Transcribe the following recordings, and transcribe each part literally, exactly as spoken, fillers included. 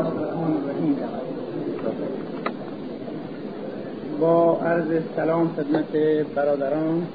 الله الرحمن الرحیم. با عرض سلام خدمت برادران،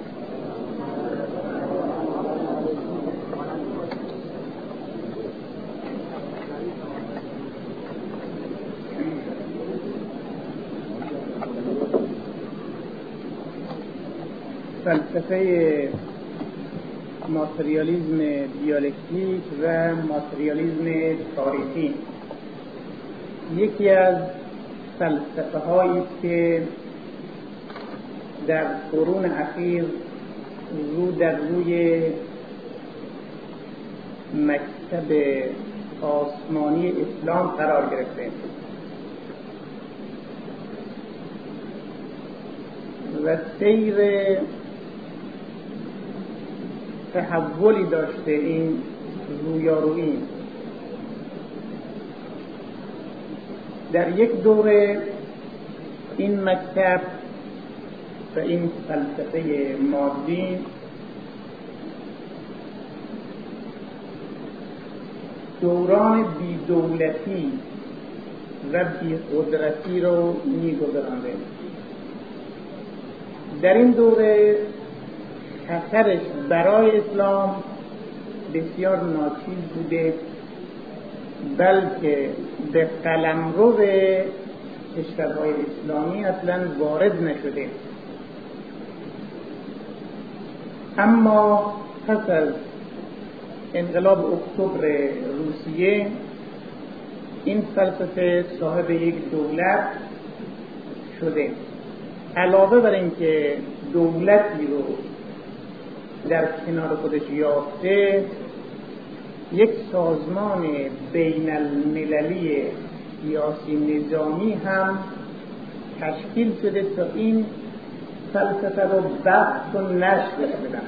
فلسفه ماتریالیسم دیالکتیک و ماتریالیسم تاریخی یکی از فلسفه هایی که در قرون اخیر رو در روی مکتب آسمانی اسلام قرار گرفته و سیر تحولی داشته. این رویارویی در یک دوره این مکتب و این فلسفه مادی دوران بی دولتی و بی قدرتی رو می گذرانده. در این دوره خطرش برای اسلام بسیار ناچیز بوده، بلکه به قلمرو کشورهای اسلامی اصلا وارد نشده. اما پس از انقلاب اکتبر روسیه این فلسفه صاحب یک دولت شده. علاوه بر اینکه دولتی رو در کنار خودش یافته، یک سازمان بین المللی سیاسی نظامی هم تشکیل شده تا این فلسفه رو بحث و نشر بدن.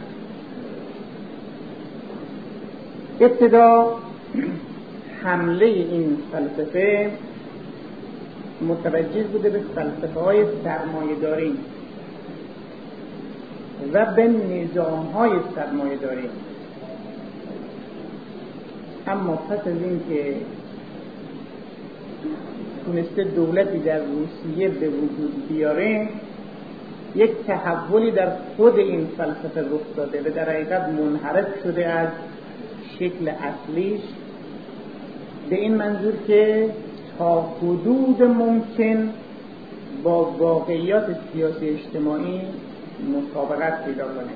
ابتدا حمله این فلسفه متوجه بوده به فلسفه های سرمایه داری و به نظام های سرمایه داری. اما پس از این که تونسته دولتی در روسیه به وجود بیاره، یک تحولی در خود این فلسفه رخ داده و در حقیقت منحرف شده از شکل اصلیش، به این منظور که تا حدود ممکن با واقعیات سیاسی اجتماعی مطابقت پیدا کنه.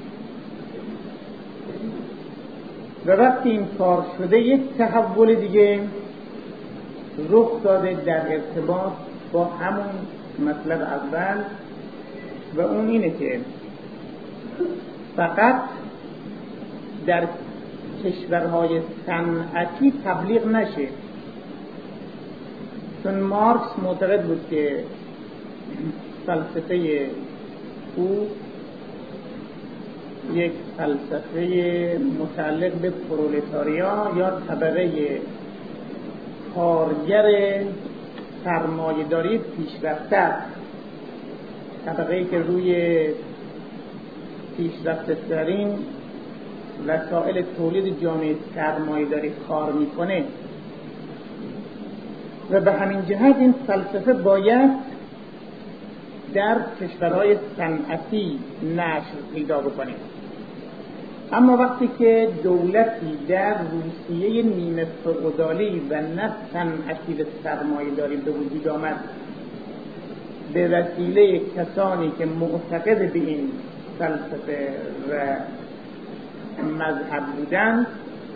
و وقتی این کار شده، یک تحول دیگه رخ داده در ارتباط با همون مطلب اول، و اون اینه که فقط در کشورهای صنعتی تبلیغ نشه. چون مارکس معتقد بود که فلسفه او یک فلسفه متعلق به پرولتاریا یا طبقه کارگر سرمایه‌داری پیشرفته است، طبقه‌ای که روی پیشرفته‌ترین وسایل تولید جامعه سرمایه‌داری کار میکنه و به همین جهت این فلسفه باید در کشورهای صنعتی نشر پیدا بکنه. اما وقتی که دولتی در روسیه نیمه فئودالی و نه صنعتی و سرمایه‌داری به وجود آمد به وسیله کسانی که معتقد به این فلسفه و مذهب بودند،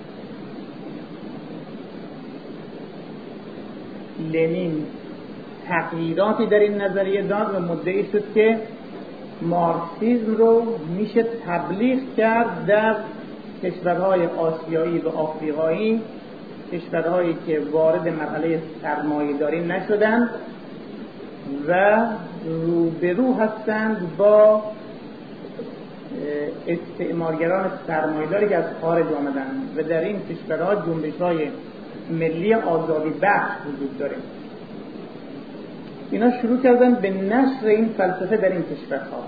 لنین تغییراتی در این نظریه داد و مدعی شد که مارکسیسم رو میشه تبلیغ کرد در کشورهای آسیایی و آفریقایی، کشورهایی که وارد مرحله سرمایه‌داری نشدند و روبرو هستند با استعمارگران سرمایه‌داری که از خارج آمدند و در این کشورها جنبش‌های ملی آزادی بخش وجود داره. اینا شروع کردن به نشر این فلسفه در این کشورها،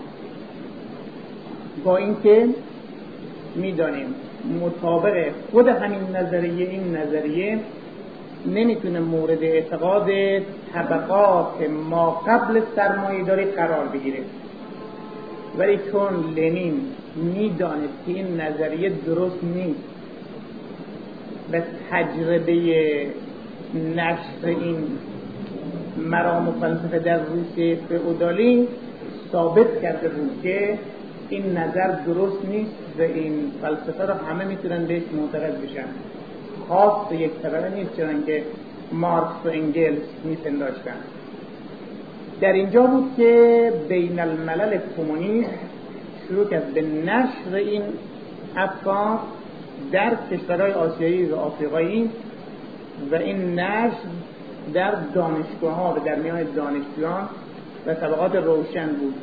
با اینکه میدانیم مطابق خود همین نظریه این نظریه نمیتونه مورد اعتقاد طبقات ما قبل سرمایه‌داری قرار بگیره، ولی چون لنین میدانست که این نظریه درست نیست و تجربه نشر این مرام و فلسفه در روسیه فئودالی ثابت کرده بود که این نظر درست نیست و این فلسفه را همه میتونن بهش معتقد بشن، خاص یک طبقه نیست چون که مارکس و انگلس میپنداشتن. در اینجا بود که بین الملل کمونیست شروع کرد به نشر این افکار در کشورهای آسیایی و آفریقایی و این نشر در دانشگاه ها و در میان دانشجویان و طبقات روشن بود،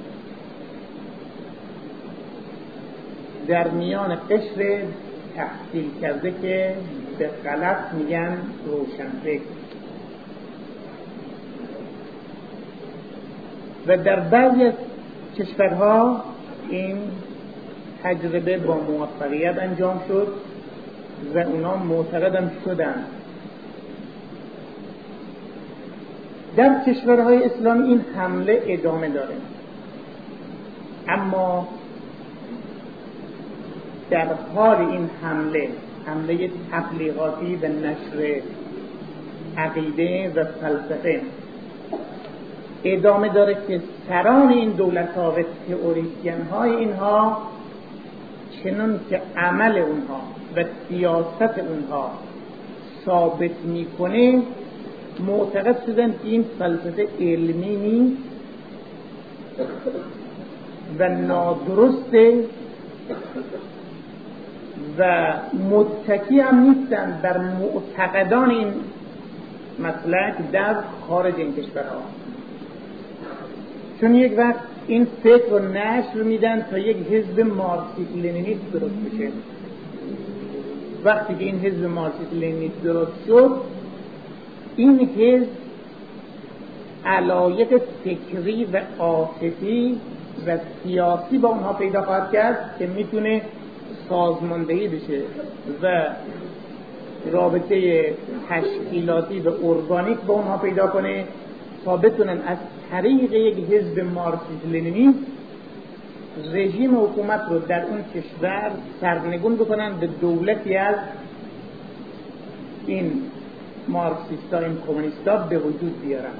در میان قشر تحصیل کرده که به غلط میگن روشنفکر. و در بعضی از کشورها این تجربه با موفقیت انجام شد و اونا معتقدم شدن. در کشورهای اسلامی این حمله ادامه داره، اما در حال این حمله حمله تبلیغاتی و نشر عقیده و فلسفه ادامه داره که سران این دولت‌ها و تئوریسین های اینها چنون که عمل اونها و سیاست اونها ثابت میکنه معتقد شدن که این فلسفه علمی نیست و نادرسته و متکی هم نیستن بر معتقدان این مسلک در خارج این کشورها، چون یک وقت این فکر رو نشر میدن تا یک حزب مارکسیست لنینیست درست بشه. وقتی که این حزب مارکسیست لنینیست درست شد، این حزب علایق فکری و عاطفی و سیاسی با اونها پیدا خواهد کرد که میتونه سازماندهی بشه و رابطه تشکیلاتی و ارگانیک با اونها پیدا کنه تا بتونن از طریق یک حزب مارکسیست لنینی رژیم حکومت رو در اون کشور سرنگون بکنن، به دولتی از این مارکسیستا این کمونیستا به وجود بیارن.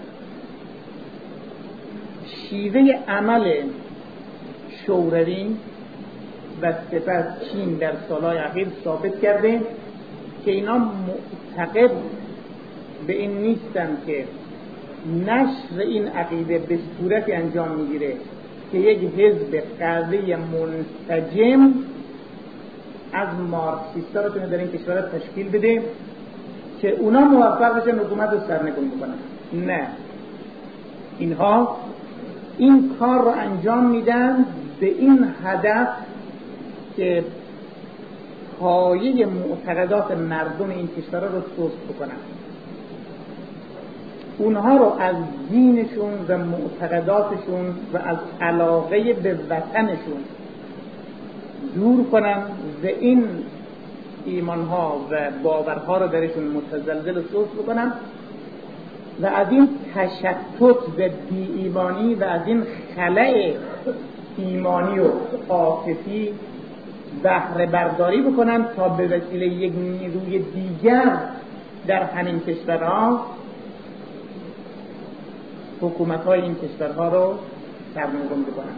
شیوه عمل شوروی و سپس چین در سالهای اخیر ثابت کرده که اینا معتقد به این نیستن که نشر این عقیده به صورتی انجام میگیره که یک حزب قوی منسجم از مارکسیستا رو در این کشور تشکیل بده که اونا موفق بشن حکومت رو سرنگون بکنن. نه، اینها این کار رو انجام میدن به این هدف که پایه معتقدات مردم این کشور رو سست بکنن، اونها رو از دینشون و معتقداتشون و از علاقه به وطنشون دور کنن و این ایمانها و باورها رو درشون متزلزل و سست بکنن و از این تشتت و بی ایمانی و از این خلأ ایمانی و عاطفی بهره برداری بکنن تا به وسیله یک نیروی دیگر در همین کشورها حکومت‌های این کشورها رو سرنگون بکنن.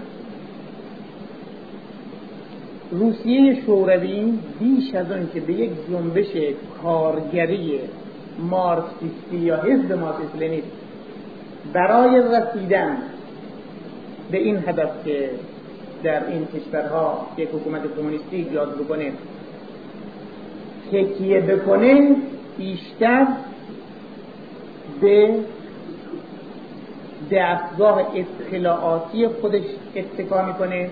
روسیه شوروی بیش از اون که به یک جنبش کارگری مارکسیستی یا حزب مارکسیست لنینیست برای رسیدن به این هدف که در این کشورها یک حکومت کمونیستی ایجاد بکنه تکیه بکنه، بیشتر به دستگاه اطلاعاتی خودش اتکا میکنه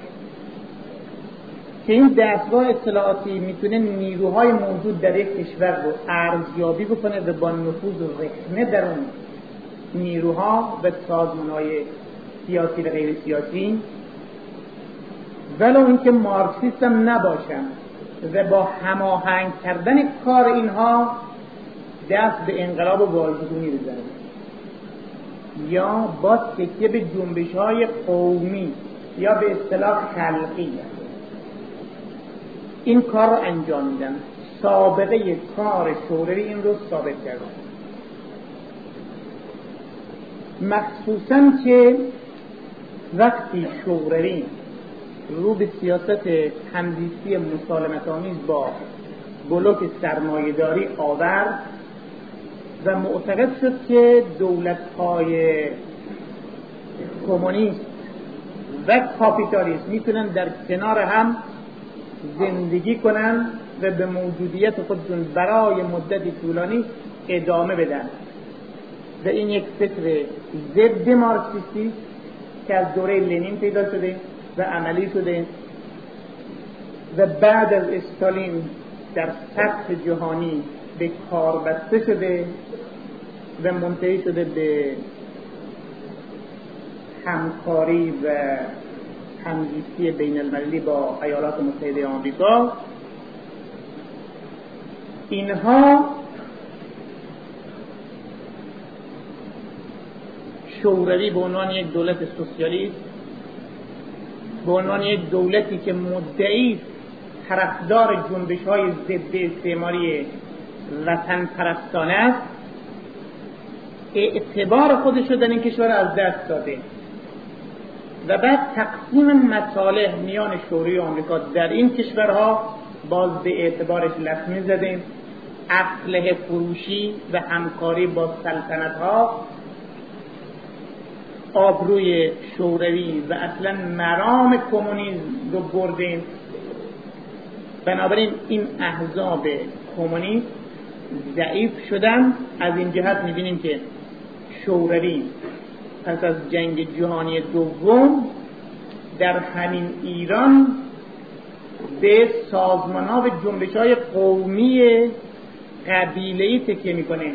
که این دستگاه اطلاعاتی میتونه نیروهای موجود در یک کشور رو ارزیابی بکنه و با نفوذ و رخنه در اون نیروها و سازمانهای سیاسی و غیر سیاسی ولو اینکه مارکسیست هم نباشن و با هماهنگ کردن کار اینها دست به انقلاب و بازگونی بزنه یا با تکیه به جنبش‌های قومی یا به اصطلاح خلقی این کار رو انجام میدن. سابقه کار شوروی این رو ثابت کرده، مخصوصاً که وقتی شوروی رو به سیاست همزیستی مسالمت‌آمیز با بلوک سرمایه‌داری آورد و معتقد شد که دولت‌های کمونیست و کاپیتالیست میتونن در کنار هم زندگی کنن و به موجودیت خودشون برای مدتی طولانی ادامه بدن و این یک فکر ضد مارکسیستی که از دوره لنین پیدا شده و عملی شده و بعد از استالین در سطح جهانی به کار بسته شده و منتهی شده به همکاری و همزیستی بین المللی با ایالات متحده آمریکا. اینها شوروی به عنوان یک دولت سوسیالیست، به عنوان یک دولتی که مدعی طرفدار جنبش‌های ضد استعماری وطن پرستانه است، اعتبار خودش رو در این کشور از دست داده و بعد تقسیم مصالح میان شوروی و آمریکا در این کشورها باز به اعتبارش لطمه زده. اسلحه فروشی و همکاری با سلطنت‌ها آبروی شوروی و اصلا مرام کمونیسم رو برده. بنابراین این احزاب کمونیست ضعیف شدن. از این جهت می‌بینیم که شوروی پس از جنگ جهانی دوم در همین ایران به سازمان‌ها و جنبش‌های قومی قبیله‌ای تکیه می‌کنه.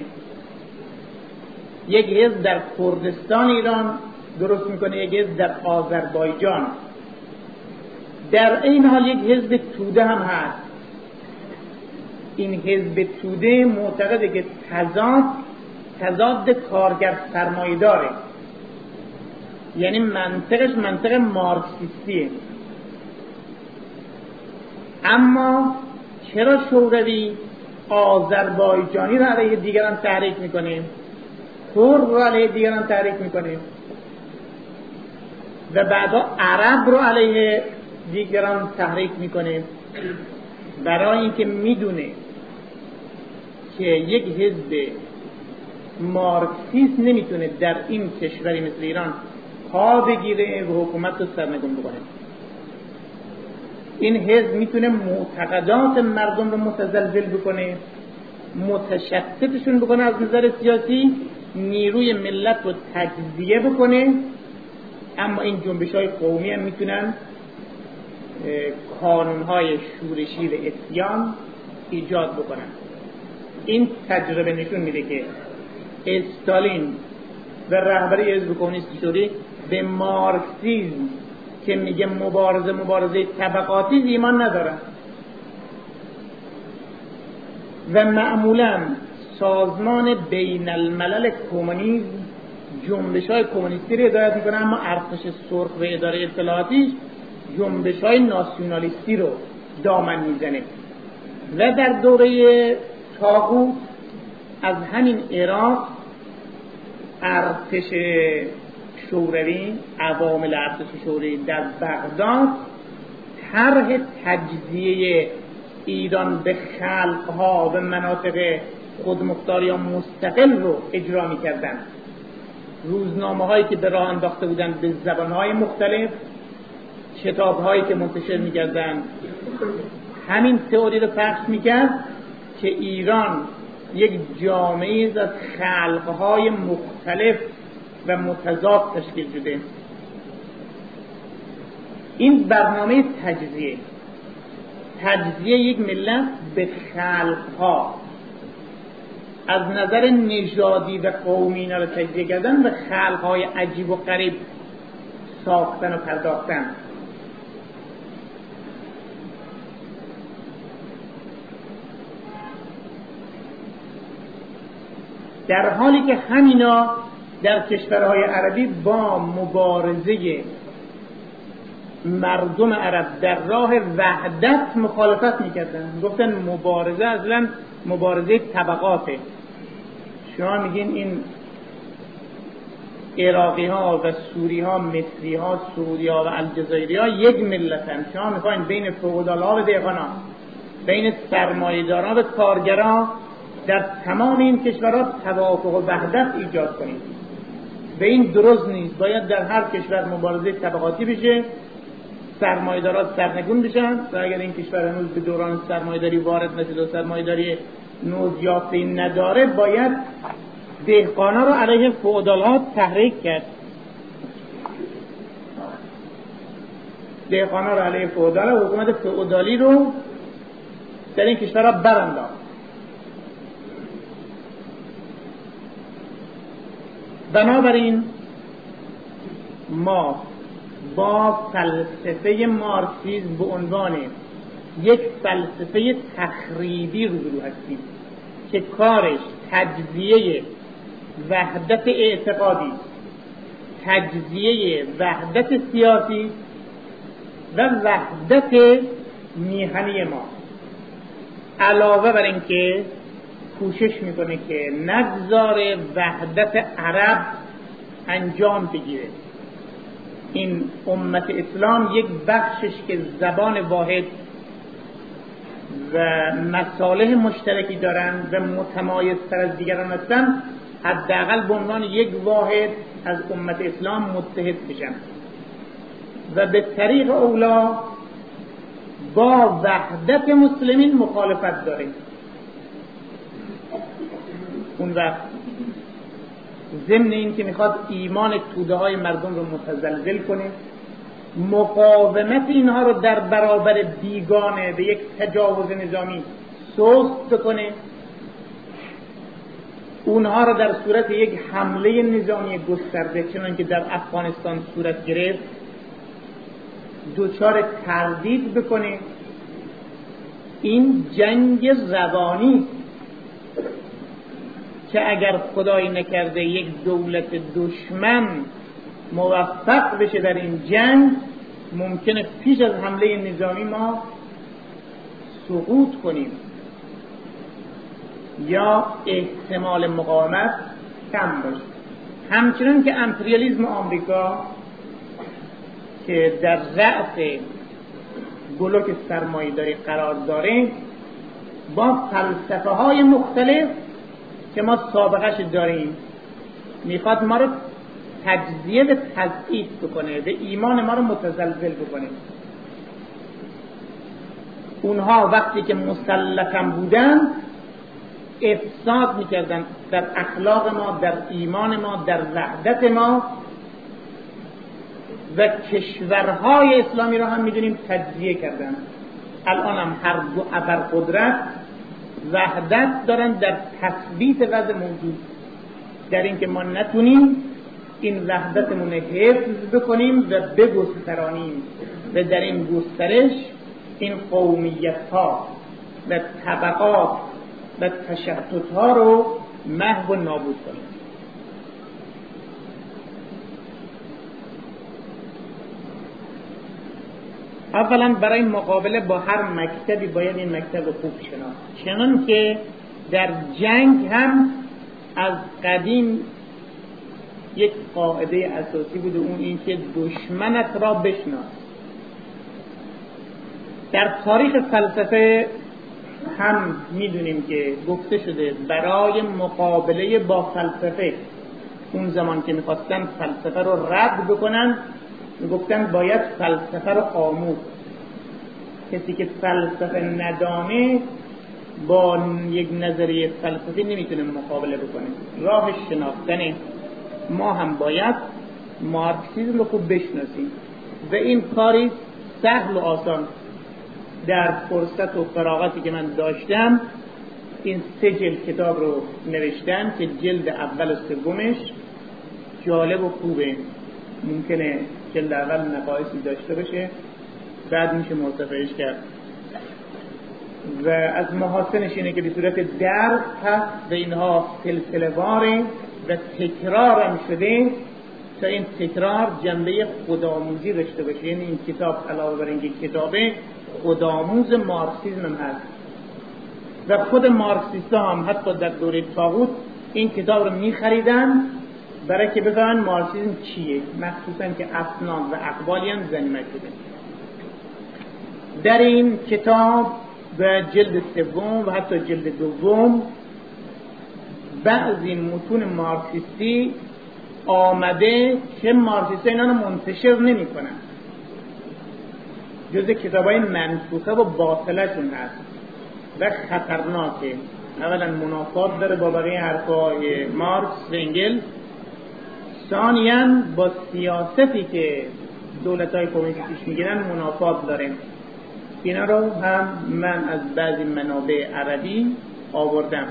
یک حزب در کردستان ایران درست می‌کنه، یک حزب در آذربایجان. در این حال یک حزب توده هم هست. این حزب توده معتقده که تضاد تضاد کارگر سرمایه داره، یعنی منطقش منطق مارکسیستیه. اما چرا شوروی آذربایجانی رو علیه دیگران تحریک میکنه، کرد رو علیه دیگران تحریک میکنه و بعدا عرب رو علیه دیگران تحریک میکنه؟ برای اینکه میدونه که یک حزب مارکسیست نمیتونه در این کشوری مثل ایران پا بگیره و حکومت رو سرنگون بکنه. این حزب میتونه معتقدات مردم رو متزلزل بکنه، متشتتشون بکنه از نظر سیاسی، نیروی ملت رو تجزیه بکنه. اما این جنبش‌های قومی هم میتونن کانون‌های شورشی و اسیان ایجاد بکنن. این تجربه نشون میده که استالین و رهبری حزب کمونیست شوروی به مارکسیسم که میگه مبارزه مبارزه طبقاتی ایمان ندارن و معمولا سازمان بین الملل کمونیسم جنبش‌های کمونیستی رو هدایت میکنه، اما ارتش سرخ و اداره اطلاعاتی جنبش‌های ناسیونالیستی رو دامن میزنه. و در دوره طاغوت از همین عراق ارتش شوروی، عوامل ارتش شوروی در بغداد طرح تجزیه ایران به خلق‌ها و مناطق خودمختاری یا مستقل رو اجرا می‌کردند. روزنامه‌هایی که به راه انداخته بودند به زبان‌های مختلف، کتاب‌هایی که منتشر می‌کردند، همین تئوری رو پخش می‌کرد که ایران یک جامعه از خلق‌های مختلف و متضاد تشکیل شده. این برنامه تجزیه تجزیه یک ملت به خلق‌ها از نظر نژادی و قومی اینا رو تجزیه کردن و خلق‌های عجیب و غریب ساختن و پرداختن. در حالی که همینا در کشورهای عربی با مبارزه مردم عرب در راه وحدت مخالفت میکردن. گفتن مبارزه اصلا مبارزه طبقاته. شما میگین این عراقی ها و سوری ها، مصری ها، سعودی ها و الجزایری ها یک ملتن. شما میخواین بین فئودال ها و دهقان ها، بین سرمایه‌داران و کارگران در تمام این کشورها توافق و وحدت ایجاد کنید. به این درست نیست. باید در هر کشور مبارزه طبقاتی بشه، سرمایه‌داران سرنگون بشن و اگر این کشور هنوز به دوران سرمایه‌داری وارد نشده و سرمایه‌داری نوزیافته نداره، باید دهقانا رو علیه فئودال‌ها تحریک کرد. دهقانا رو علیه فئودال و حکومت فئودالی رو در این کشورها برانداخت. بنابراین ما با فلسفه مارکسیسم به عنوان یک فلسفه تخریبی روبرو هستیم که کارش تجزیه وحدت اعتقادی، تجزیه وحدت سیاسی و وحدت میهنی ما، علاوه بر اینکه کوشش میکنه که نگذار وحدت عرب انجام بگیره. این امت اسلام یک بخشش که زبان واحد و مصالح مشترکی دارن و متمایزتر از دیگران هستن، حداقل به عنوان یک واحد از امت اسلام متحد بشن و به طریق اولا با وحدت مسلمین مخالفت داره. اون وقت ضمن این که میخواد ایمان توده های مردم رو متزلزل کنه، مقاومت اینها رو در برابر بیگانه به یک تجاوز نظامی سست بکنه، اونها رو در صورت یک حمله نظامی گسترده چنان که در افغانستان صورت گرفت دوچار تردید بکنه. این جنگ روانی که اگر خدایی نکرده یک دولت دشمن موفق بشه در این جنگ، ممکنه پیش از حمله نظامی ما سقوط کنیم یا احتمال مقاومت کم باشه. همچنین که امپریالیسم آمریکا که در رأس بلوک سرمایه‌داری قرار داره، با فلسفه های مختلف که ما سابقش داریم میخواد ما رو تجزیه و تضعیف بکنه و ایمان ما رو متزلزل بکنه. اونها وقتی که مسلطن بودن افساد میکردن در اخلاق ما، در ایمان ما، در وحدت ما و کشورهای اسلامی رو هم میدونیم تجزیه کردن. الان هم هر دو ابرقدرت وحدت دارن در تثبیت وضع موجود، در اینکه ما نتونیم این وحدتمون حفظ بکنیم و بگسترانیم و در این گسترش این قومیت ها و طبقات و تشتت ها رو محو و نابود کنیم. اولا برای مقابله با هر مکتبی باید این مکتب رو خوب شناخت، چنان که در جنگ هم از قدیم یک قاعده اساسی بوده، اون این که دشمنت را بشناس. در تاریخ فلسفه هم میدونیم که گفته شده برای مقابله با فلسفه، اون زمان که میخواستن فلسفه رو رد بکنن میگفتن باید فلسفه رو آموز. کسی که فلسفه ندانه با یک نظریه فلسفی نمیتونه مقابله بکنه. راه شناختنه. ما هم باید مارکسیسم رو خوب بشناسیم و این کاری سهل و آسان. در فرصت و فراغتی که من داشتم این سه جلد کتاب رو نوشتم که جلد اول و سومش جالب و خوبه. ممکنه جلد اول نقایصی داشته باشه، بعد میشه مرتفعش کرد. و از محاسنش اینه که به صورت درس هست و اینها سلسله واره و تکرار هم شده تا این تکرار جنبه خودآموزی داشته باشه. یعنی این کتاب علاوه بر اینکه کتابه خودآموز مارکسیسم هم هست و خود مارکسیست‌ها هم حتی در دوره طاغوت این کتاب رو می‌خریدن برای که بفهمن مارکسیسم چیه، مخصوصا که اسناد و اقوالی هم ضمیمه شده. در این کتاب و جلد سوم و حتی جلد دوم بعضی متون مارکسیستی آمده که مارکسیستی اینا رو منتشر نمی کنن، جز کتابای منسوخه و باطلشون هست و خطرناکه. اولا منافات داره با بقیه حرفای مارکس و انگلز، ثانیاً با سیاستی که دولت‌های کمونیستی پیش میگیرن منافات داره. اینا رو هم من از بعضی منابع عربی آوردم.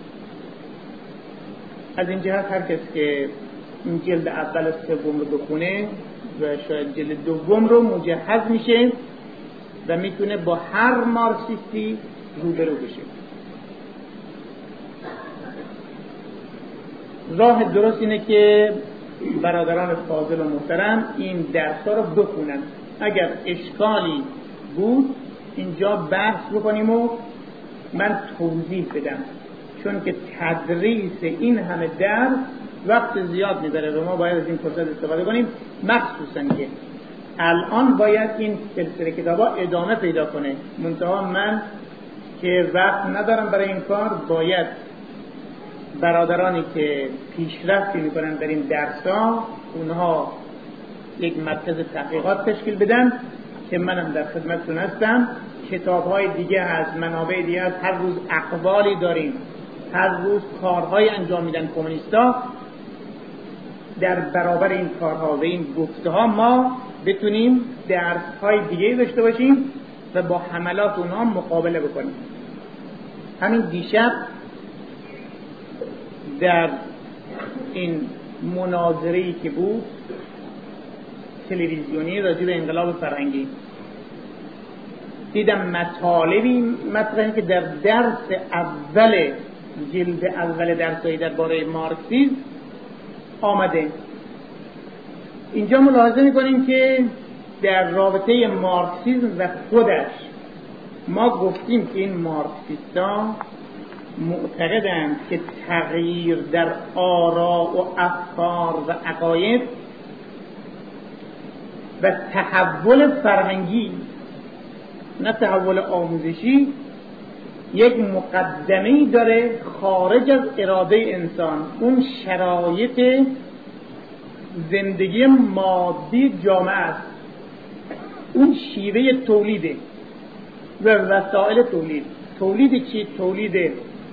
از این جهت هر کس که این جلد اول و سوم رو بخونه و شاید جلد دوم رو مجهز میشه و میتونه با هر مارکسیستی روبرو بشه. راه درست اینه که برادران فاضل و محترم این درس‌ها رو بخونن. اگر اشکالی بود اینجا بحث بکنیم و من توضیح بدم، چون که تدریس این همه درس وقت زیاد میبره و ما باید از این فرصت استفاده کنیم، مخصوصا که الان باید این سلسله کتابا ادامه پیدا کنه. منتها من که وقت ندارم برای این کار، باید برادرانی که پیشرفتی میکنن در این درس‌ها اونها یک مرکز تحقیقات تشکیل بدن که منم در خدمتتون هستم. کتاب‌های دیگه از منابع دیگه از هر روز اقوالی داریم، هر روز کارهای انجام میدن کمونیستا. در برابر این کارها و این گفته‌ها ما بتونیم درس‌های دیگه داشته باشیم و با حملات اونها مقابله بکنیم. همین دیشب در این مناظره‌ای که بود تلویزیونی راجع به انقلاب فرهنگی دیدم مطالبی مطرحه که در درس اول جلد اول درسایی درباره مارکسیسم آمده. اینجا ملاحظه می‌کنیم که در رابطه مارکسیسم و خودش ما گفتیم که این مارکسیست‌ها معتقدند که تغییر در آرا و افکار و عقاید و تحول فرهنگی، نه تحول آموزشی، یک مقدمه‌ای داره خارج از اراده انسان. اون شرایط زندگی مادی جامعه است، اون شیوه تولیده و وسایل تولید. تولید چی؟ تولید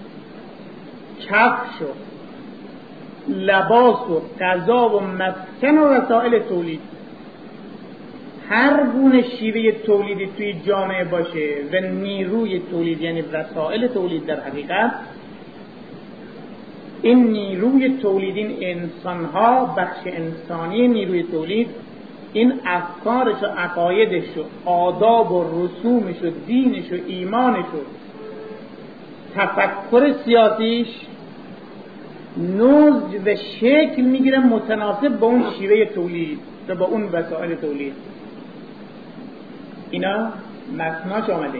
کفش و لباس و غذا و مسکن و وسایل تولید. هر گونه شیوه تولیدی توی جامعه باشه و نیروی تولید یعنی وسایل تولید در حقیقت، این نیروی تولید، این انسان‌ها، بخش انسانی نیروی تولید، این افکارش و عقایدش و آداب و رسومش و دینش و ایمانش و تفکر سیاسیش نوع و شکل میگیره متناسب با اون شیوه تولید و با اون وسایل تولید. اینا متناش آمده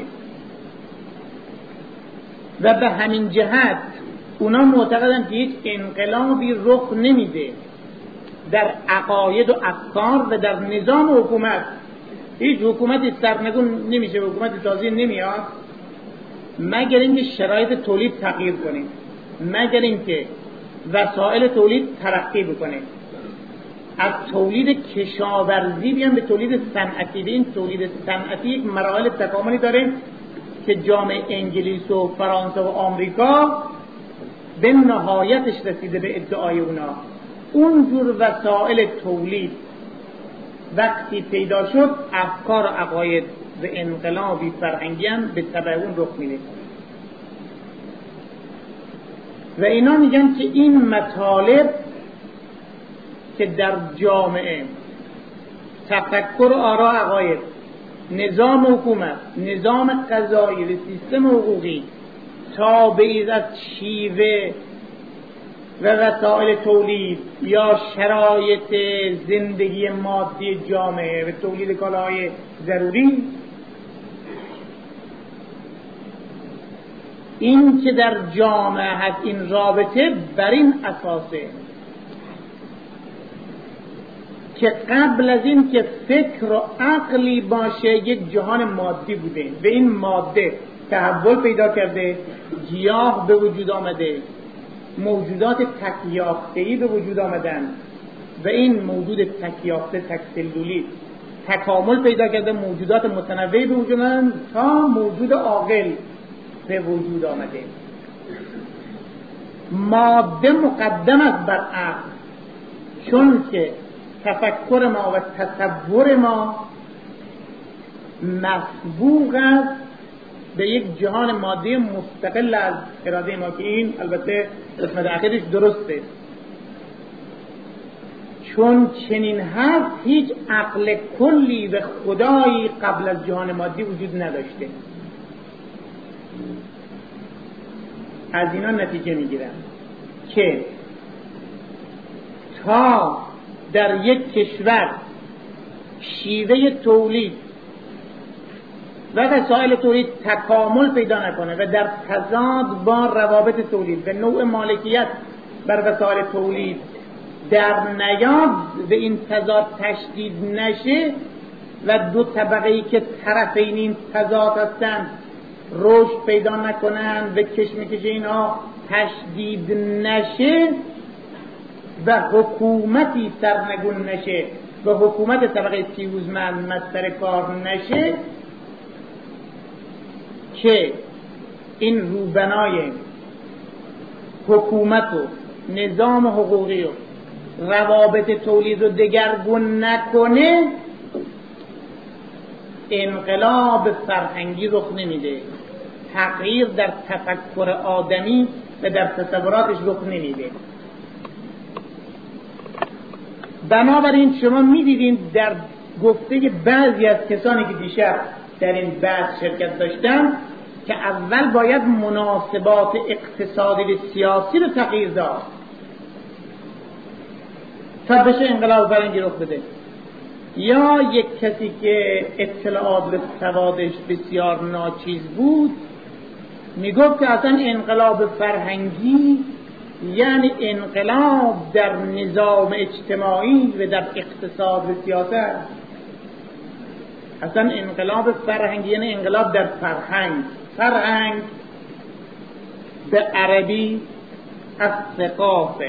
و به همین جهت اونا معتقدن که هیچ انقلابی رخ نمیده در عقاید و افکار و در نظام حکومت. هیچ حکومتی سرنگون نمیشه، حکومت تازه نمیاد مگر اینکه شرایط تولید تغییر کنه، مگر اینکه وسایل تولید ترقی بکنه، از تولید کشاورزی بیان به تولید صنعتی. به این تولید صنعتی یک مراحل تکاملی داره که جامعه انگلیس و فرانسه و آمریکا به نهایتش رسیده به ادعای اونا. اونجور وسایل تولید وقتی پیدا شد، افکار و عقاید و انقلابی فرهنگی هم به تبع اون رخ میده. و اینا میگن که این مطالب که در جامعه تفکر و آرا عقاید نظام حکومت، نظام قضایی و سیستم حقوقی تابعی از شیوه و وسایل تولید یا شرایط زندگی مادی جامعه و تولید کالاهای ضروری، این که در جامعه هست این رابطه بر این اساسه که قبل از این که فکر و عقلی باشه یک جهان مادی بوده و این ماده تحول پیدا کرده، گیاه به وجود آمده، موجودات تکیافته‌ای به وجود آمدن و این موجود تکیافته تکسلولی تکامل پیدا کرده، موجودات متنوعی به وجود آمدن تا موجود عاقل به وجود آمده. ماده مقدم است بر عقل، چون که تفکر ما و تصور ما مسبوق است به یک جهان مادی مستقل از اراده ما، که این البته قسمت اخیرش درسته. چون چنین هست هیچ عقل کلی و خدایی قبل از جهان مادی وجود نداشته. از اینا نتیجه میگیرم که تا در یک کشور شیوه تولید و وسایل تولید تکامل پیدا نکنه و در تضاد با روابط تولید و نوع مالکیت بر وسایل تولید در نیاد و این تضاد تشدید نشه و دو طبقه‌ای که طرفین این تضاد هستن رشد پیدا نکنن و کشمکش اینها تشدید نشه و حکومتی سرنگون نشه و حکومت طبقه پیروزمند مستر کار نشه، که این روبنای حکومت و نظام حقوقی و روابط تولید رو دگرگون نکنه، انقلاب فرهنگی رخ نمیده، تغییر در تفکر آدمی و در تصوراتش رخ نمیده. بنابراین شما می‌دیدین در گفته بعضی از کسانی که دیشب در این بحث شرکت داشتن که اول باید مناسبات اقتصادی و سیاسی رو تغییر داد تا بشه انقلاب فرهنگی رخ بده. یا یک کسی که اطلاعات به سوادش بسیار ناچیز بود میگفت که اصلا انقلاب فرهنگی یعنی انقلاب در نظام اجتماعی و در اقتصاد و سیاست. اصلا انقلاب فرهنگی یعنی انقلاب در فرهنگ. فرهنگ به عربی از ثقافه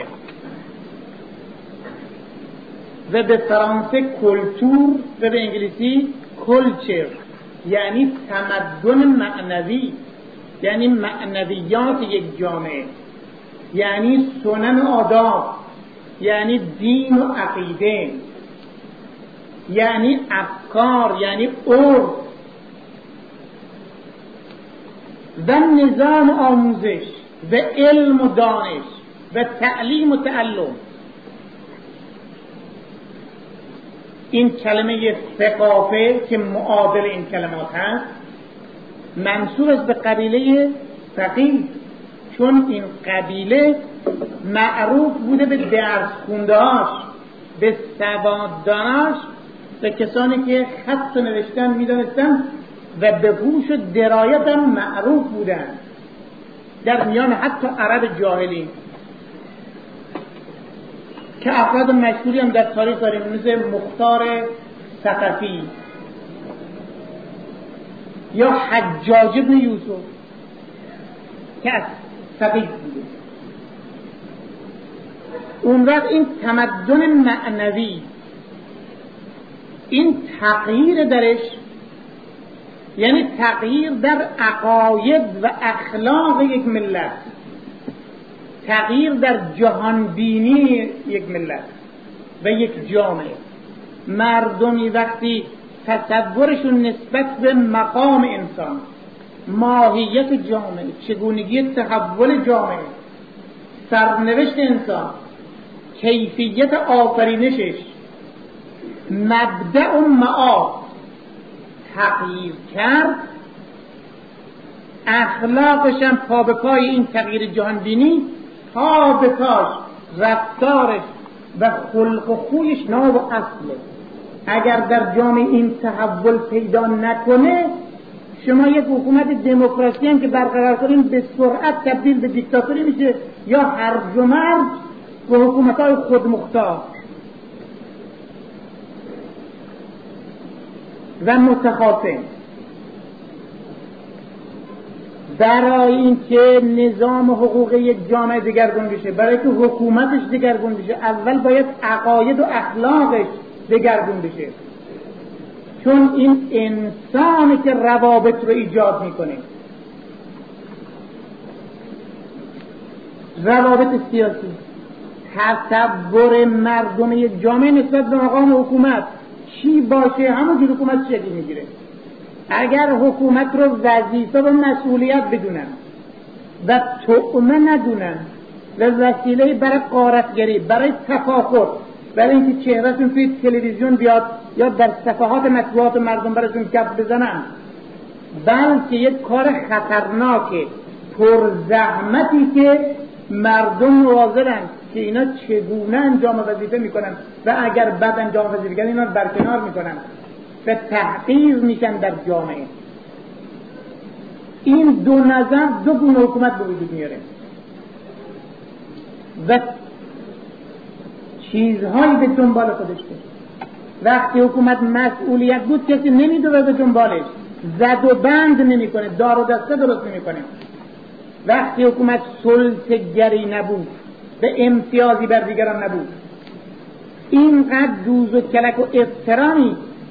و به فرانسه کلتور و به انگلیسی کلچر، یعنی تمدن معنوی، یعنی معنویات یک جامعه، یعنی سنن آداب، یعنی دین و عقیده، یعنی افکار، یعنی عرف و نظام آموزش و علم و دانش و تعلیم و تعلم. این کلمه ثقافه که معادل این کلمات هست منسوب است به قبیله ثقیف، چون این قبیله معروف بوده به درس خوندهاش، به سوادداناش، به کسانی که خط و نوشتن میدانستن و به هوش و درایت هم معروف بودن در میان حتی عرب جاهلی، که افراد مشهوری هم در تاریخ داریم مثل مختار ثقفی یا حجاج بن یوسف که از ثقیف بوده. اون وقت این تمدن معنوی، این تغییر درش یعنی تغییر در عقاید و اخلاق یک ملت، تغییر در جهانبینی یک ملت و یک جامعه. مردمی وقتی تصورشون نسبت به مقام انسان، ماهیت جامعه، چگونگی تحول جامعه، سرنوشت انسان، کیفیت آفرینشش، مبدأ و معاد، تغییر کرد، اخلاقش هم پا به پای این تغییر جهان بینی، پا به پاش رفتارش و خلق و خویش ناب و اصله. اگر در جامعه این تحول پیدا نکنه، شما یک حکومت دموکراسی هم که برقرار کنین به سرعت تبدیل به دیکتاتوری میشه یا هرج و مرج به حکومت‌های خودمختار و متخاصم. برای اینکه نظام حقوقی یک جامعه دگرگون بشه، برای که حکومتش دگرگون بشه، اول باید عقاید و اخلاقش دگرگون بشه، چون این انسانی که روابط رو ایجاد میکنه. روابط سیاسی، تصور مردم یک جامعه نسبت به مقام حکومت چی باشه همون حکومت شکل میگیره. اگر حکومت رو وظیفه و مسئولیت بدونن و طعمه ندونن و وسیله برای غارتگری، برای تفاخر، برای اینکه چهرهشون توی تلویزیون بیاد یا در صفحات مطبوعات مردم براشون گپ بزنن، بلکه یک کار خطرناکه، پر زحمتی که مردم مواظبن که اینا چگونه انجام وظیفه میکنن و اگر بد انجام وظیفه کنن اینا برکنار میکنن و تحقیر میشن در جامعه. این دو نظر دو گونه حکومت به وجود میاره و چیزهایی به دنبال خودش بود. وقتی حکومت مسئولیت بود کسی نمیدوه به دنبالش، زد و بند نمیکنه، دار و دسته درست نمیکنه. وقتی حکومت سلطه‌گری نبود، به امتیازی بر دیگران نبود، اینقدر دوز و کلک و افترامی،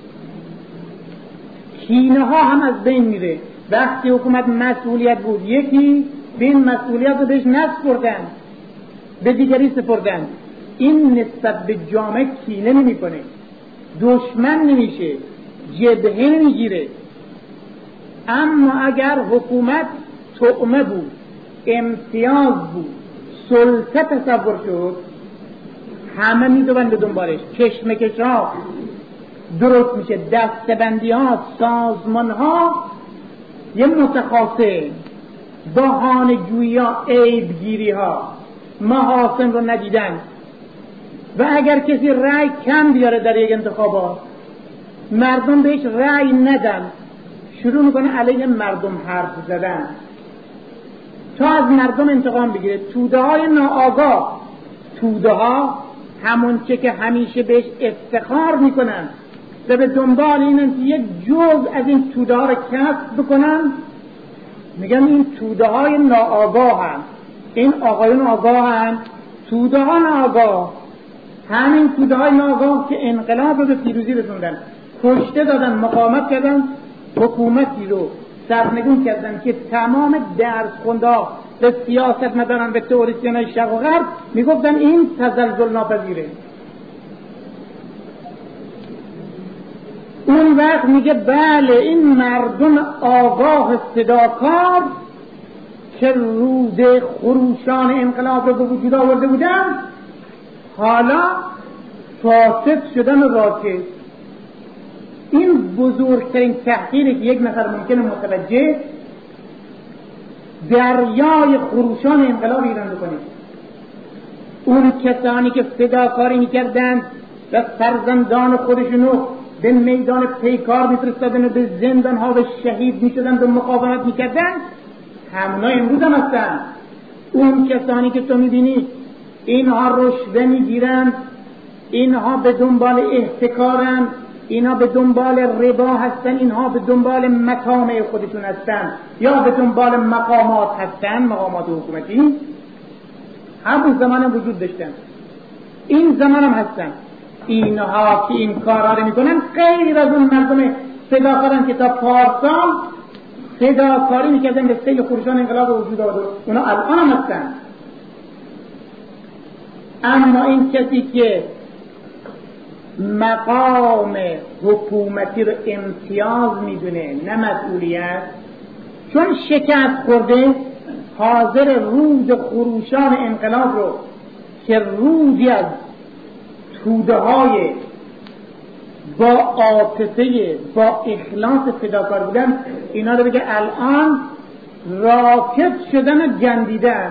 کینه ها هم از بین میره. وقتی حکومت مسئولیت بود، یکی به این مسئولیت رو بهش نسپردن، به دیگری سپردن، این نسبت به جامعه کینه نمی کنه، دشمن نمیشه، جبهه نمیگیره. اما اگر حکومت طعمه بود، امتیاز بود، سلطه تصور شد، همه میدونن به دنبالش، کشمکش ها درست میشه، دستبندی ها، سازمان ها یه متخاصم، بهانه جویی ها، عیب گیری ها، محاسن رو ندیدن. و اگر کسی رأی کم بیاره در یک انتخابات، مردم بهش رأی ندن، شروع میکنه علیه مردم حرف زدن تا از مردم انتقام بگیره. توده های ناآگاه، توده ها همون چه که همیشه بهش افتخار میکنن و به دنبال اینن که یک جزء از این توده ها رو کسب بکنن، میگن این توده های ناآگاه هم، این آقایون آگاه هم، توده ها ناآگاه. همین توده های ناآگاه که انقلاب رو به پیروزی رسوندن، کشته دادن، مقاومت کردن، حکومتی رو سرنگون کردن که تمام درس خونده ها به سیاست مدارن، به تئوریسین های شرق و غرب میگفتن این تزلزل ناپذیره. اون وقت میگه بله، این مردم آگاه صداکار که رود خروشان انقلاب رو به وجود آورده بودن، حالا فاسد شدن راکش. این بزرگترین تحقیری که یک نفر ممکنه متوجه دریای خروشان انقلاب ایران بکنه. اون کسانی که فداکاری میکردند و فرزندان خودشونو به میدان پیکار میفرستادن و به زندان ها و شهید میشدن و مقاومت میکردن، همونا امروز هم هستن. اون کسانی که تو میبینی اینها رشوه میگیرند، اینها به دنبال احتکارند، اینها به دنبال ربا هستن، اینها به دنبال مطامع خودشون هستن یا به دنبال مقامات هستن، مقامات حکومتی، همون زمان هم وجود داشتن، این زمان هم هستن. اینها که این کارها رو میکنن غیر از اون مردم فداکارن که تا پارسال فداکاری میکردن به سیل خروشان انقلاب وجود آورد، اونا الان هم هستن. اما این کسی که مقام حکومتی رو امتیاز میدونه نه مسئولیت، چون شکست خورده، حاضر رود خروشان انقلاب رو که رودی از توده های با عاطفه، با اخلاص فداکار بودن، اینا رو بگه الان راکب شدن و گندیدن.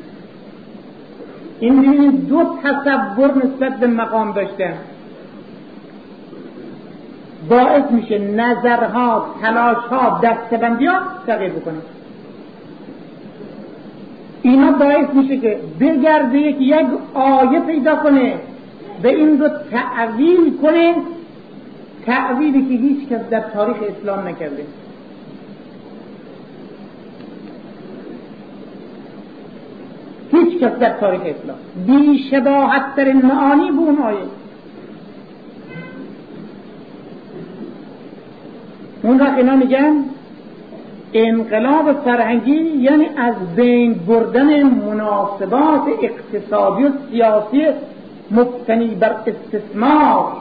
این ببینید دو تصور نسبت به مقام داشتن باعث میشه نظرها، تلاشها، دستبندی ها تغییر بکنه. اینا باعث میشه که بگرده یک یک آیه پیدا کنه و این رو تعویل کنه، تعویلی که هیچ کس در تاریخ اسلام نکرده. هیچ کس در تاریخ اسلام بی شباهت ترین معانی به اون آیه. اون را اینا میگن انقلاب فرهنگی یعنی از بین بردن مناسبات اقتصادی و سیاسی مبتنی بر استثمار.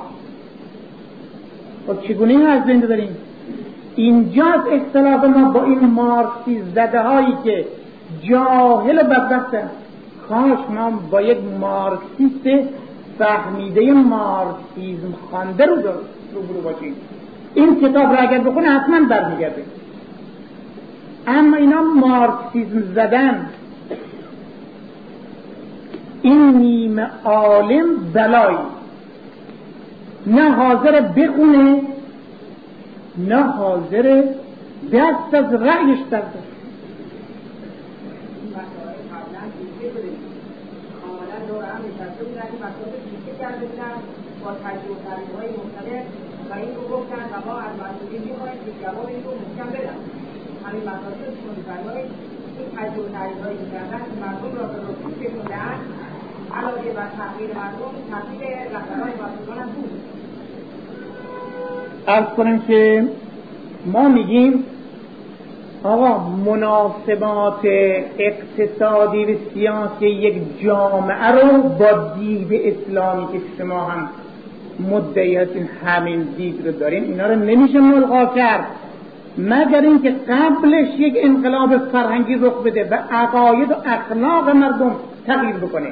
و چگونه این از بین ببریم؟ اینجاست اختلاف ما با این مارکسی زده هایی که جاهل بدبختن. کاش ما با یک مارکسیست فهمیده مارکسیزم خوانده رو روبرو باشیم. این کتاب را اگر بخونه حتما برمیگرده. اما اینا مارکسیزم زدن. این نیمه عالم بلایی، نه حاضر بخونه نه حاضر دست از رأیش در دست. با تجربه و تحلیل‌های مختلف و این رو گفتن و ما از مسئولین می‌خواهیم که جواب این رو محکم بدن. همین مسائلی رو که می‌فرمایید این تجربه و تحلیل‌هایی که کردن مردم را به رسوخ کشونده‌اند، علاوه بر تغییر مردم تغییر رهبران مسئولان هم بود. عرض کنیم که ما میگیم آقا مناسبات اقتصادی و سیاسی یک جامعه رو با دید اسلامی که شما هم مدعی هستین همین دید رو دارین، اینا رو نمیشه ملغا کرد مگر اینکه قبلش یک انقلاب فرهنگی رخ بده و عقاید و اخلاق مردم تغییر بکنه.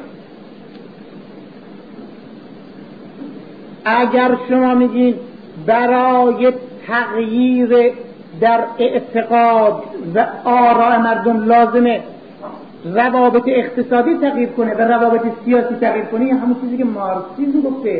اگر شما میگین برای تغییر در اعتقاد و آراء مردم لازمه روابط اقتصادی تغییر کنه و روابط سیاسی تغییر کنه، همون چیزی که مارکسیسم گفته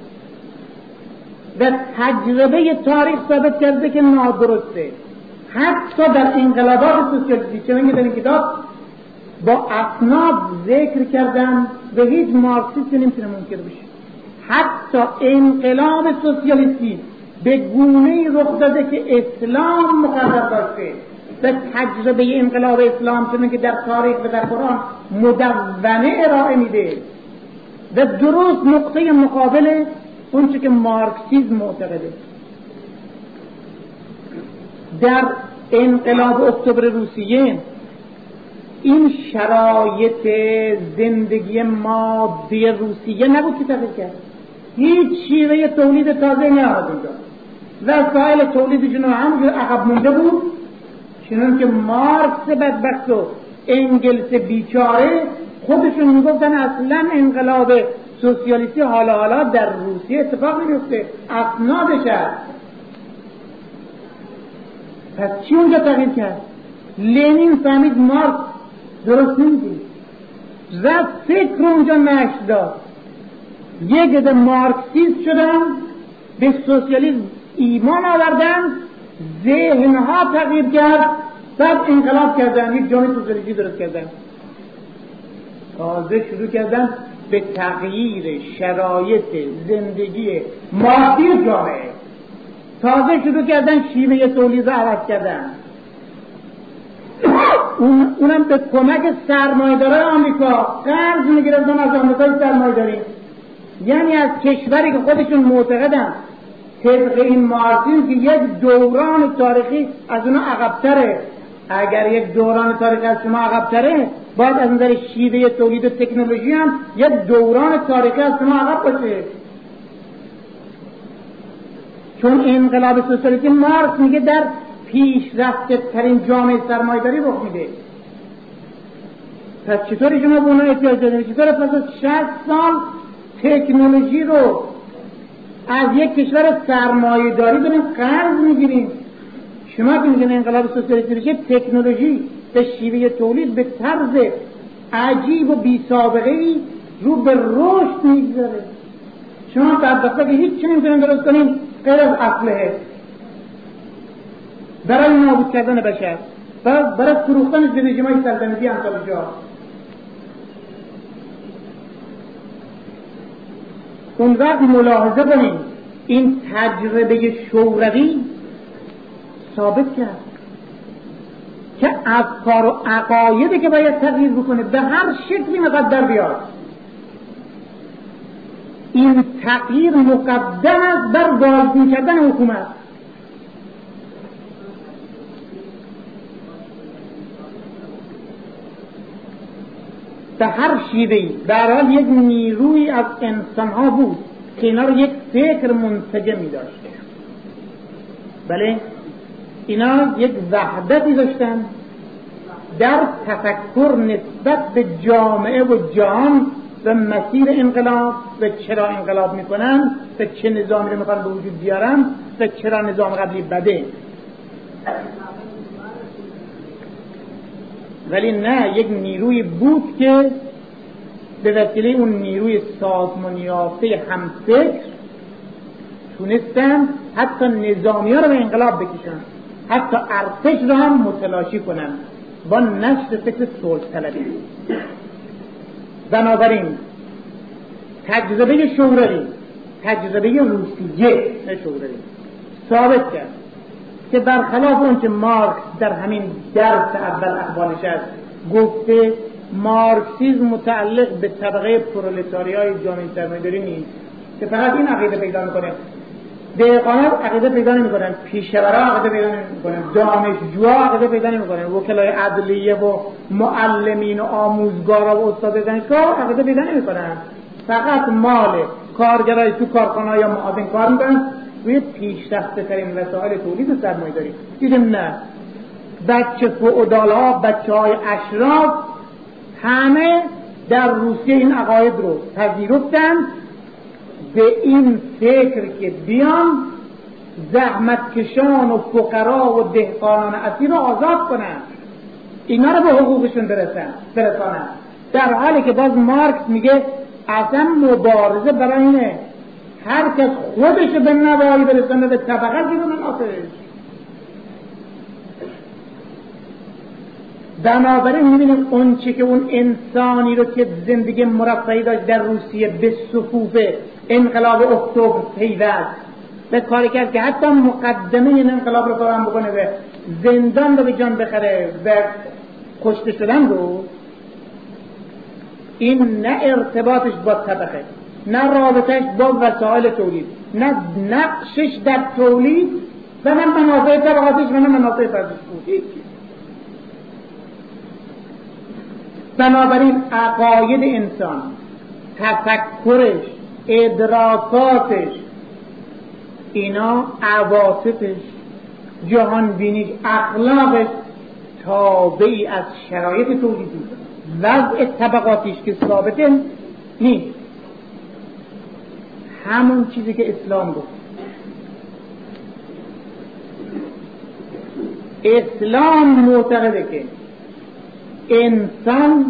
و تجربه تاریخ ثابت کرده که نادرسته. حتی در انقلابات سوسیالیستی چون که در این کتاب با اسناد ذکر کردم و هیچ مارکسیستی نمیتونه منکر بشه. حتی انقلاب سوسیالیستی به گونه‌ای رخ داده که اسلام مقرر داشته و تجربه انقلاب اسلام چون که در تاریخ و در قرآن مدونه ارائه میده و درست نقطه مقابل اون چه که مارکسیسم معتقده. در انقلاب اکتبر روسیه این شرایط زندگی مادی روسیه نبود که تغییر کرد. هیچ شیوه تولید تازه نمیاد اونجا. وسایل تولیدشون همونجور عقب مونده بود، چنان که مارکس بدبخت و انگلس بیچاره خودشون میگفتن اصلا انقلاب سوسیالیستی حالا حالا در روسیه اتفاق نمیفته، اسنادش هست. پس چی اونجا تغییر کرد؟ لنین فهمید مارکس درست نمیگه، رفت فکر اونجا نشر داد، یک عده مارکسیست شدن، به سوسیالیسم ایمان آوردن، ذهنها تغییر کرد، بعد انقلاب کردن، یک جامعه سوسیالیستی درست کردن. تازه شروع کردن به تغییر شرایط زندگی مادی جامعه، تازه شروع کردن شیوه تولید را عوض کردن. اون اونم به کمک سرمایه‌دارای آمریکا قرض می‌گرفتن از آمریکای سرمایه‌داری، یعنی از کشوری که خودشون معتقدن طبق این مارکسیسم که یک دوران تاریخی از اونها عقب‌تره. اگر یک دوران تاریخی از شما عقب‌تره، باید از نظر شیوه تولید و تکنولوژی هم یک دوران تاریخی از شما عقب باشه. چون انقلاب سوسیالیستی مارکس میگه در پیشرفته ترین جامعه سرمایه‌داری رخ میده. پس چطوری شما به اونها احتیاج دارید؟ چطور پس از شصت سال تکنولوژی رو از یک کشور سرمایه داری داریم قرض میگیریم. شما که میگن انقلاب سوسیالیستی بشه، تکنولوژی به شیوه تولید به طرز عجیب و بی سابقه ای رو به رشد میگذاره. شما بدبخته که هیچ چی نمیتونین درست کنین غیر از اسلحه برای نابود کردن بشر و برای فروختنش به رژیم‌های سلطنتی امثال جا. اون وقت ملاحظه کنین این تجربه شوروی ثابت کرد که افکار و عقایدی که باید تغییر بکنه به هر شکلی مقدر بیاد، این تغییر مقدم است بر بازگو کردن حکومت. به هر شیوهی به هر حال یک نیروی از انسان‌ها بود که اینا رو یک فکر منسجمی داشت. بله، اینا یک وحدتی داشتن در تفکر نسبت به جامعه و جهان و مسیر انقلاب و چرا انقلاب میکنن و چه نظامی رو میخوان به وجود بیارن و چرا نظام قبلی بده. ولی نه، یک نیروی بود که به وسیله اون نیروی سازمانیافته همفکر تونستن حتی نظامی ها رو به انقلاب بکشن، حتی ارتش رو هم متلاشی کنن با نشر فکر صلح طلبی. بنابراین تجربه شوروی، تجربه روسیه نه شوروی، ثابت کرد که برخلاف اون که مارکس در همین درس اول اخبارش است گفته مارکسیسم متعلق به طبقه پرولتاریای جامعه سرمایه‌داری نیست که فقط این عقیده پیدا میکنه، دهقانان عقیده پیدا نمیکنن، پیشورا عقیده پیدا نمیکنن، دانشجوها عقیده پیدا نمیکنن، وکلای عدلیه و معلمین و آموزگارا و استاد دانشگاه عقیده پیدا نمیکنن، فقط مال کارگرای تو کارخانه‌ها یا معاون کار میکنن روی پیشرفته ترین وسایل تولید سرمایه‌داری. دیدیم نه، بچه فئودال‌ها، بچه‌های اشراف همه در روسیه این عقاید رو پذیرفتن، به این فکر که بیان زحمتکشان و فقرا و دهقانان اسیر رو آزاد کنن، اینا رو به حقوقشون برسن برسانن، در حالی که باز مارکس میگه اصلا مبارزه برای اینه هر کس خودش به نوایی برسانه به طبقه زیر منافعش. بنابراین میبینیم اون چی که اون انسانی رو که زندگی مرفهی داشت در روسیه به صفوف انقلاب اکتبر پیوست به کاری کرد که حتی مقدمه این انقلاب رو فراهم بکنه و زندان رو به جان بخره و کشته شدن رو، این نه ارتباطش با طبقه، نه رابطش با وسایل تولید، نه نقشش در تولید و نه منافع طبقاتش و نه منافع فردش بود. بنابراین عقاید انسان، تفکرش، ادراکاتش، اینا عواطفش، جهان بینیش، اخلاقش تابعی از شرایط تولیدی، وضع طبقاتیش که ثابته نیست. همون چیزی که اسلام گفت. اسلام معتقده که انسان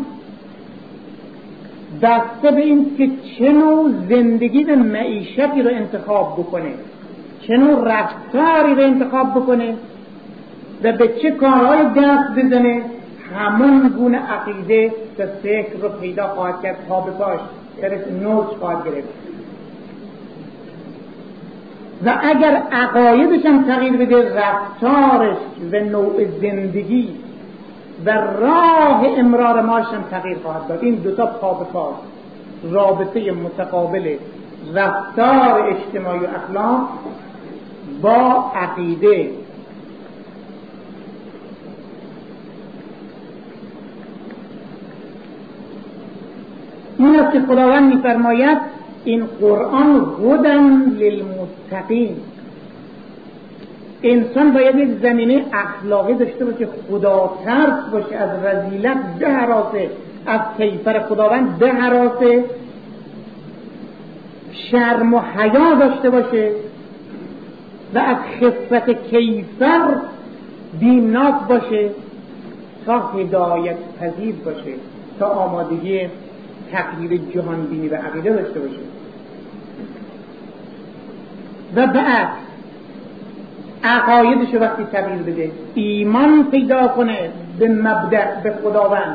بسته به این که چه نوع زندگی و معیشتی رو انتخاب بکنه، چه نوع رفتاری رو انتخاب بکنه و به چه کارهای دست بزنه، همون گونه عقیده و فکر رو پیدا خواهد کرد، پا به پاش درش نوچ خواهد گرفت. و اگر عقایدش هم تغییر بده، رفتارش و نوع زندگی و راه امرار ماش هم تغییر خواهد داد. این دوتا پا به پا، رابطه متقابل رفتار اجتماعی و اخلاق با عقیده. این است که خداوند می‌فرماید این قرآن هدی للمتقین. انسان باید یک زمینه اخلاقی داشته باشه، خدا ترس باشه، از رذیلت بهراسه، از کیفر خداوند بهراسه شرم و حیا داشته باشه و از خفت کیفر بیمناک باشه تا هدایت پذیر باشه، تا آمادگی تغییر جهان بینی و عقیده داشته باشه. و بعد عقایدش وقتی تغییر بده، ایمان پیدا کنه به مبدأ، به خداوند،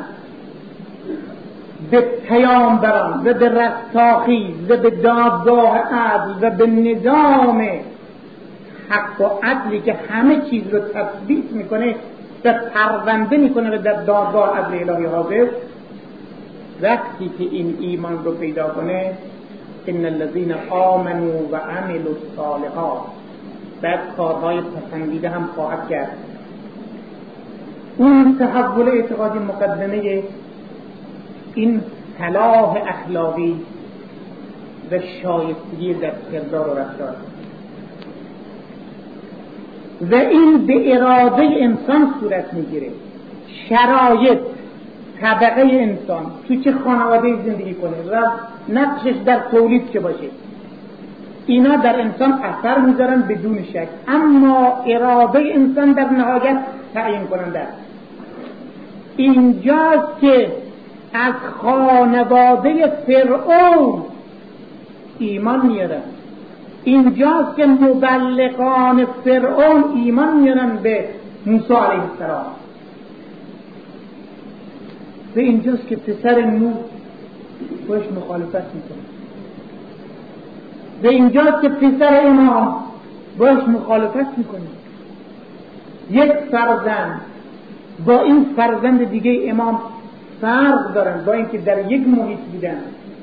به پیامبران و به رستاخیز و به دادگاه عدل و به نظام حق و عدلی که همه چیز رو تثبیت میکنه و پرونده میکنه و در دادگاه عدل الهی حاضر. وقتی که این ایمان رو پیدا کنه، ان الذين آمنوا و عملوا الصالحات، بعد کارهای پسندیده هم خواهد کرد. اون تحول اعتقادی مقدمه این صلاح اخلاقی و شایستگی در کردار و رفتار و این به اراده انسان صورت میگیره. شرایط، طبقه انسان تو چه خانواده زندگی کنه و نقشش در تولید چه باشه، اینا در انسان اثر میذارن بدون شک، اما اراده انسان در نهایت تعیین کننده است. اینجاست که از خانواده فرعون ایمان میارن، اینجاست که مبلغان فرعون ایمان میارن به موسی علیه السلام، و اینجاست که پسر نوح باش مخالفت میکنه، و اینجاست که پسر امام باش مخالفت میکنه. یک فرزند با این فرزند دیگه امام فرق دارن، با اینکه در یک محیط بودن،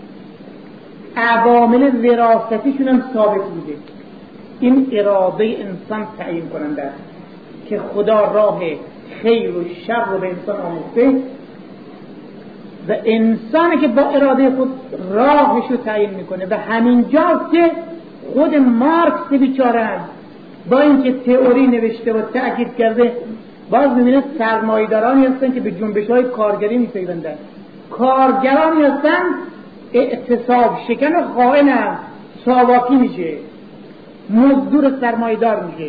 عوامل وراثتیشون هم ثابت بوده. این اراده انسان تعیین کننده است که خدا راه خیر و شر رو به انسان آموخته و انسانی که با اراده خود راهش رو تعیین میکنه. و همینجاست که خود مارکس بیچاره با اینکه تئوری نوشته و تأکید کرده، باز میبینه سرمایه‌دارانی هستن که به جنبش‌های کارگری میپیوندن، کارگرانی هستن اعتصاب شکن و خائن هم ساواکی میشه، مزدور سرمایه‌دار میشه.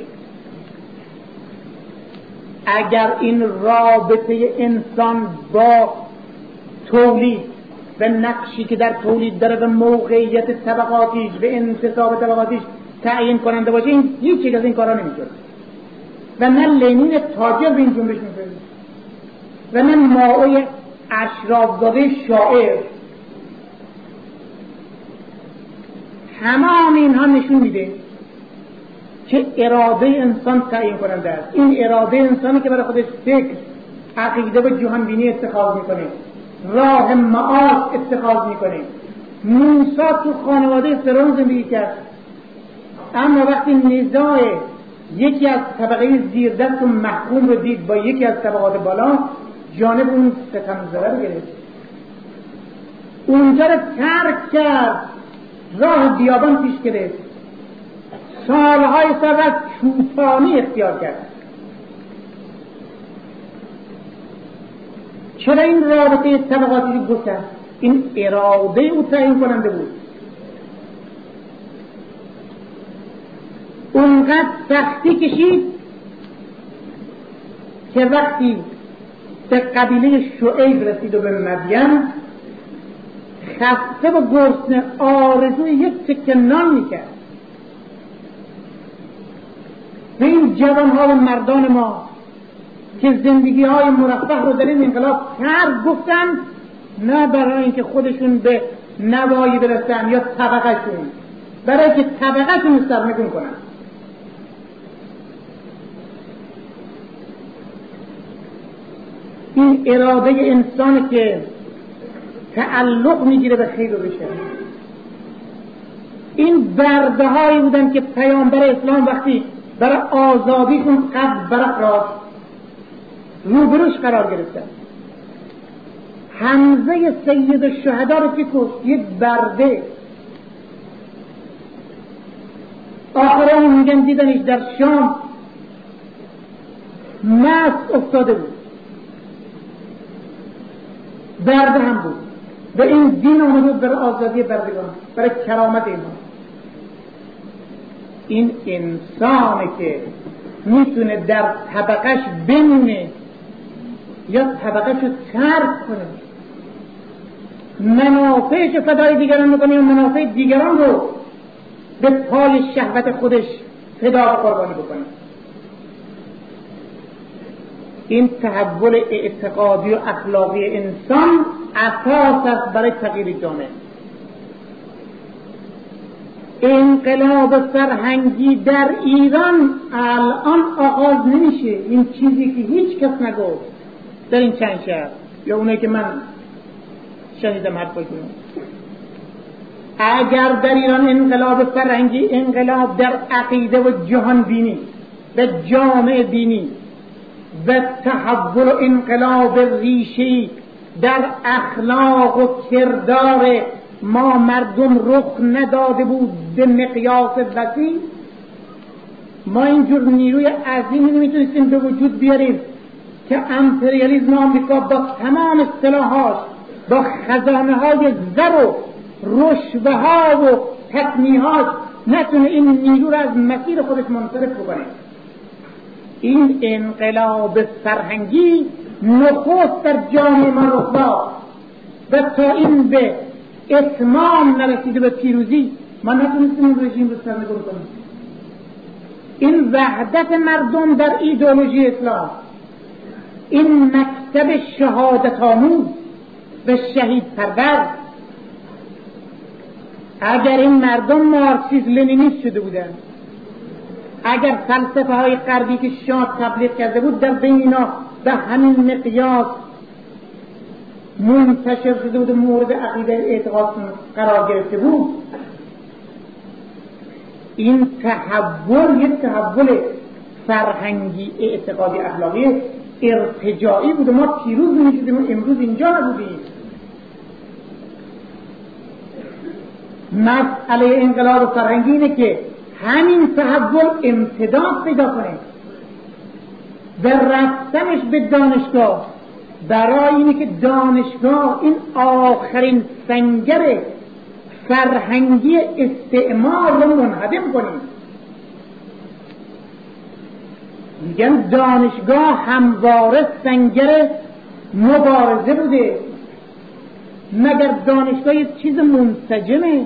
اگر این رابطه انسان با تولید و نقشی که در تولید داره و موقعیت طبقاتیش و انتصاب طبقاتیش تعیین کننده باشه، این هیچ یک از این کارا نمیشه. و نه لنین تاجر به این جنبش میپره و نه مائو اشرافزاده شاعر. همه اینها نشون میده که اراده انسان تعیین کننده است. این اراده انسانی که برای خودش فکر، عقیده و جهان بینی اتخاذ میکنه، راه معاش اتخاذ میکنه. موسی تو خانواده فرعون زندگی کرد، اما وقتی نزاع یکی از طبقه زیر دست و محکوم رو دید با یکی از طبقات بالا، جانب اون ستمزده رو گرفت، اونجا رو ترک کرد، راه بیابان پیش گرفت، سالهای سبت چوپانی اختیار کرد. چرا این رابطه طبقاتی رو گفت؟ این اراده او تعیین کننده بود. اونقدر سختی کشید که وقتی به قبیله شعیب رسید و به مدین، خسته و گرسنه آرزوی یک تکه نان میکرد. و این جوانها و مردان ما که زندگی های مرفه رو در این انقلاب ترک گفتن، نه برای اینکه خودشون به نوایی برسن یا طبقهشون، برای که طبقهشون سرنگون کنن. این اراده انسان که تعلق میگیره به خیر و به شر. این برده هایی بودن که پیامبر اسلام وقتی برای آزادیشون قد برق راست روبروش قرار گرفتن. حمزه سید الشهدا رو که کشت، یک برده. آخر اون میگن دیدنش در شام مست افتاده بود، برده هم بود. و این دین آمده بود برای آزادی بردگان، برای کرامت اینها. این انسانه که میتونه در طبقش بمونه یا طبقش رو ترک کنه، منافعش فدای دیگران میکنه یا منافع دیگران رو به پای شهوت خودش فدا و قربانی بکنه. این تحول اعتقادی و اخلاقی انسان اساس است برای تغییر جامعه. انقلاب فرهنگی در ایران الان آغاز نمیشه، این چیزی که هیچ کس نگفت در این چند شهر یا اونایی که من شنیدم حرفاشون. اگر در ایران انقلاب فرهنگی، انقلاب در عقیده و جهان بینی و جامعه بینی و تحول و انقلاب ریشی در اخلاق و کردار ما مردم رخ نداده بود به مقیاس وسیع، ما اینجور نیروی عظیمی نمیتونستیم به وجود بیاریم که امپریالیسم آمریکا با تمام اصطلاحات، با خزانه های زر و رشوه ها و تقنیهات نتونه این نیرو را از مسیر خودش منصرف بکنه. این انقلاب فرهنگی نخست در جامعه ما رخ داد و تا این به اتمام نرسیده به پیروزی ما نتونستیم این رژیم رو سرنگون کنیم. این وحدت مردم در ایدئولوژی اسلام، این مکتب شهادت آموز و شهید پرور، اگر این مردم مارکسیسم لنینیست شده بودند، اگر فلسفه های غربی که شاه تبلیغ کرده بود در بین اینا به همین مقیاس منتشر شده بود و مورد عقیده اعتقاد قرار گرفته بود، این تحول یک تحول فرهنگی اعتقادی اخلاقی ارتجاعی بود و ما پیروز میشدیم و امروز اینجا نبودیم. مسئله انقلاب فرهنگی اینه که همین تحول امتداد پیدا کنه و رفتنش به دانشگاه برای اینه که دانشگاه این آخرین سنگر فرهنگی استعمار رو منهدم کنیم. میگن دانشگاه همواره سنگر مبارزه بوده، مگر دانشگاه یک چیز منسجمه؟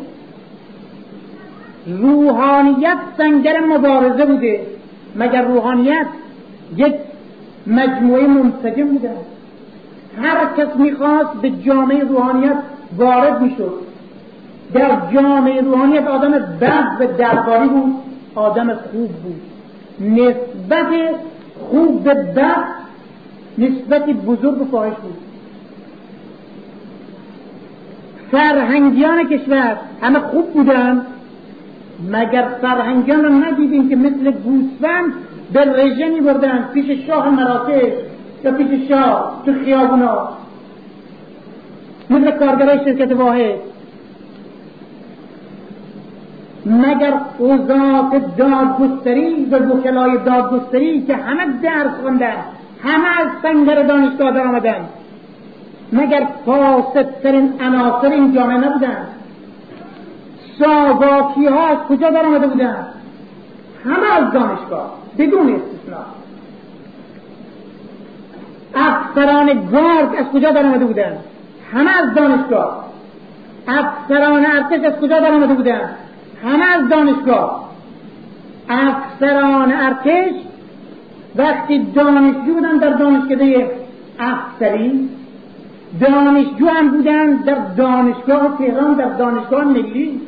روحانیت سنگر مبارزه بوده، مگر روحانیت یک مجموعه منسجم بوده؟ هر کس میخواست به جامعه روحانیت وارد میشد. در جامعه روحانیت آدم بد و درباری بود، آدم خوب بود. نسبت خوب به بد نسبتی بزرگ و فاحش بود. فرهنگیان کشور همه خوب بودن، مگر فرهنگیان رو ندیدین که مثل گوسفند به رژه می بردن پیش شاه مراکش یا پیش شاه تو خیابونا، مثل کارگرای شرکت واحد؟ مگر قضات دادگستری و وکلای دادگستری که همه درس خوندن، همه از سنگر دانشگاه در آمدن، مگر فاسدترین عناصر این جامعه نبودن؟ ساواکی ها از کجا در آمده بودن؟ همه از دانشگاه بدون استثناء. افسران گارد از کجا در آمده بودن؟ همه از دانشگاه. افسران ارتش از کجا در آمده بودن؟ همه از دانشگاه. افسران ارتش وقتی دانشجو بودن در دانشکده افسری، دانشجو هم بودن در دانشگاه تهران، در دانشگاه ملی.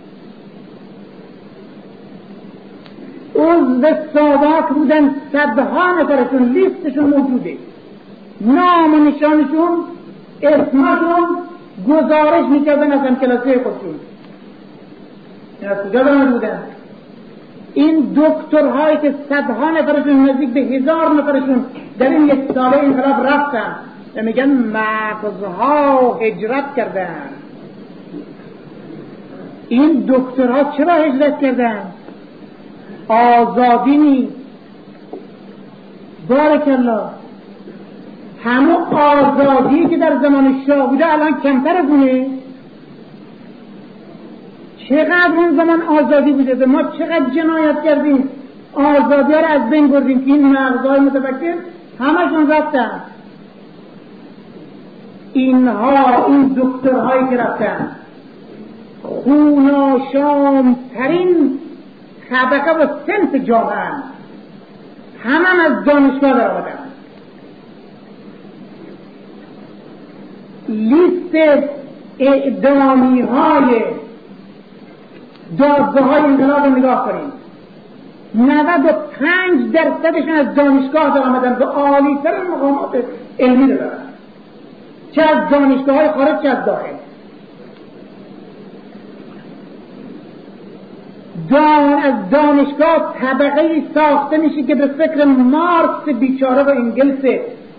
عضو ساواک بودن صدها نفرشون، لیستشون موجوده، نام و نشانشون، اسمشون گزارش میکردن از همکلاسی خودشون. این از کجا برمده بودن؟ این دکترهایی که صدها نفرشون، نزدیک به هزار نفرشون در این یک ساله انقلاب رفتن و میگن مغزها هجرت کردن. این دکترها چرا هجرت کردن؟ آزادی نیست. بارک الله. همه آزادی که در زمان شاه بوده الان کمتر از اونه. چقدر اون زمان آزادی بوده به ما چقدر جنایت کردیم، آزادی ها رو از بین بردیم که این مغزهای متفکر همشون رفتن. اینها این دکترهایی که رفتن خوناشام ترین طبقه و صنف جامعه همه هم از دانشگاه در آمدن. لیست اعدامی های دادگاه های انقلاب رو نگاه کنیم، نود و پنج درصدشون از دانشگاه در آمدن و عالی ترین مقامات علمی رو دارن، چه از دانشگاه های خارج چه از داخل. دان از دانشگاه طبقه ساخته میشه که به فکر مارکس بیچاره و انگلس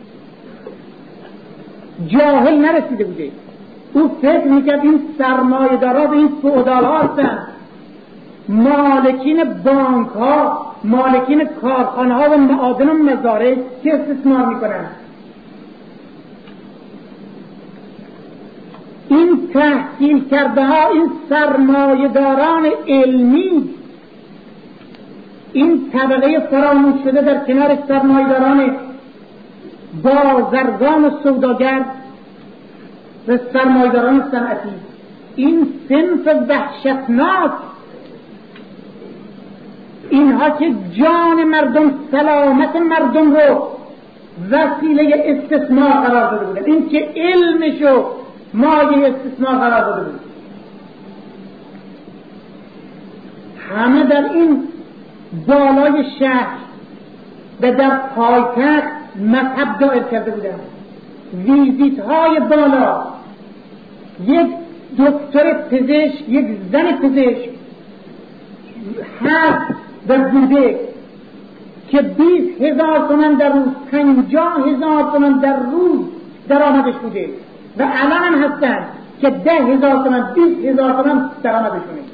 جاهل نرسیده بوده. او فکر میکرد این سرمایه دارا و این فئودال ها هستن، مالکین بانک ها، مالکین کارخانه ها و معادن و مزارع که استثمار میکنن. این تحصیل کرده ها، این سرمایه داران علمی، این طبقه فراموش شده در کنار سرمایه داران بازرگان و سوداگر و سرمایه داران صنعتی، این صنف وحشتناک، اینها که جان مردم، سلامت مردم رو وسیله استثمار قرار داده بودن، این که علمشو مایه استثمار قرار داده بود، همه در این بالای شهر و در پایتخت مذهب دایر کرده بودن. ویزیت های بالا، یک دکتر پزشک، یک زن پزشک هست و بوده که بیست هزار تومن در روز، پنجاه هزار تومن در روز درآمدش بوده و الان هم هستن که ده هزار تومن، بیست هزار تومن درآمدشونه.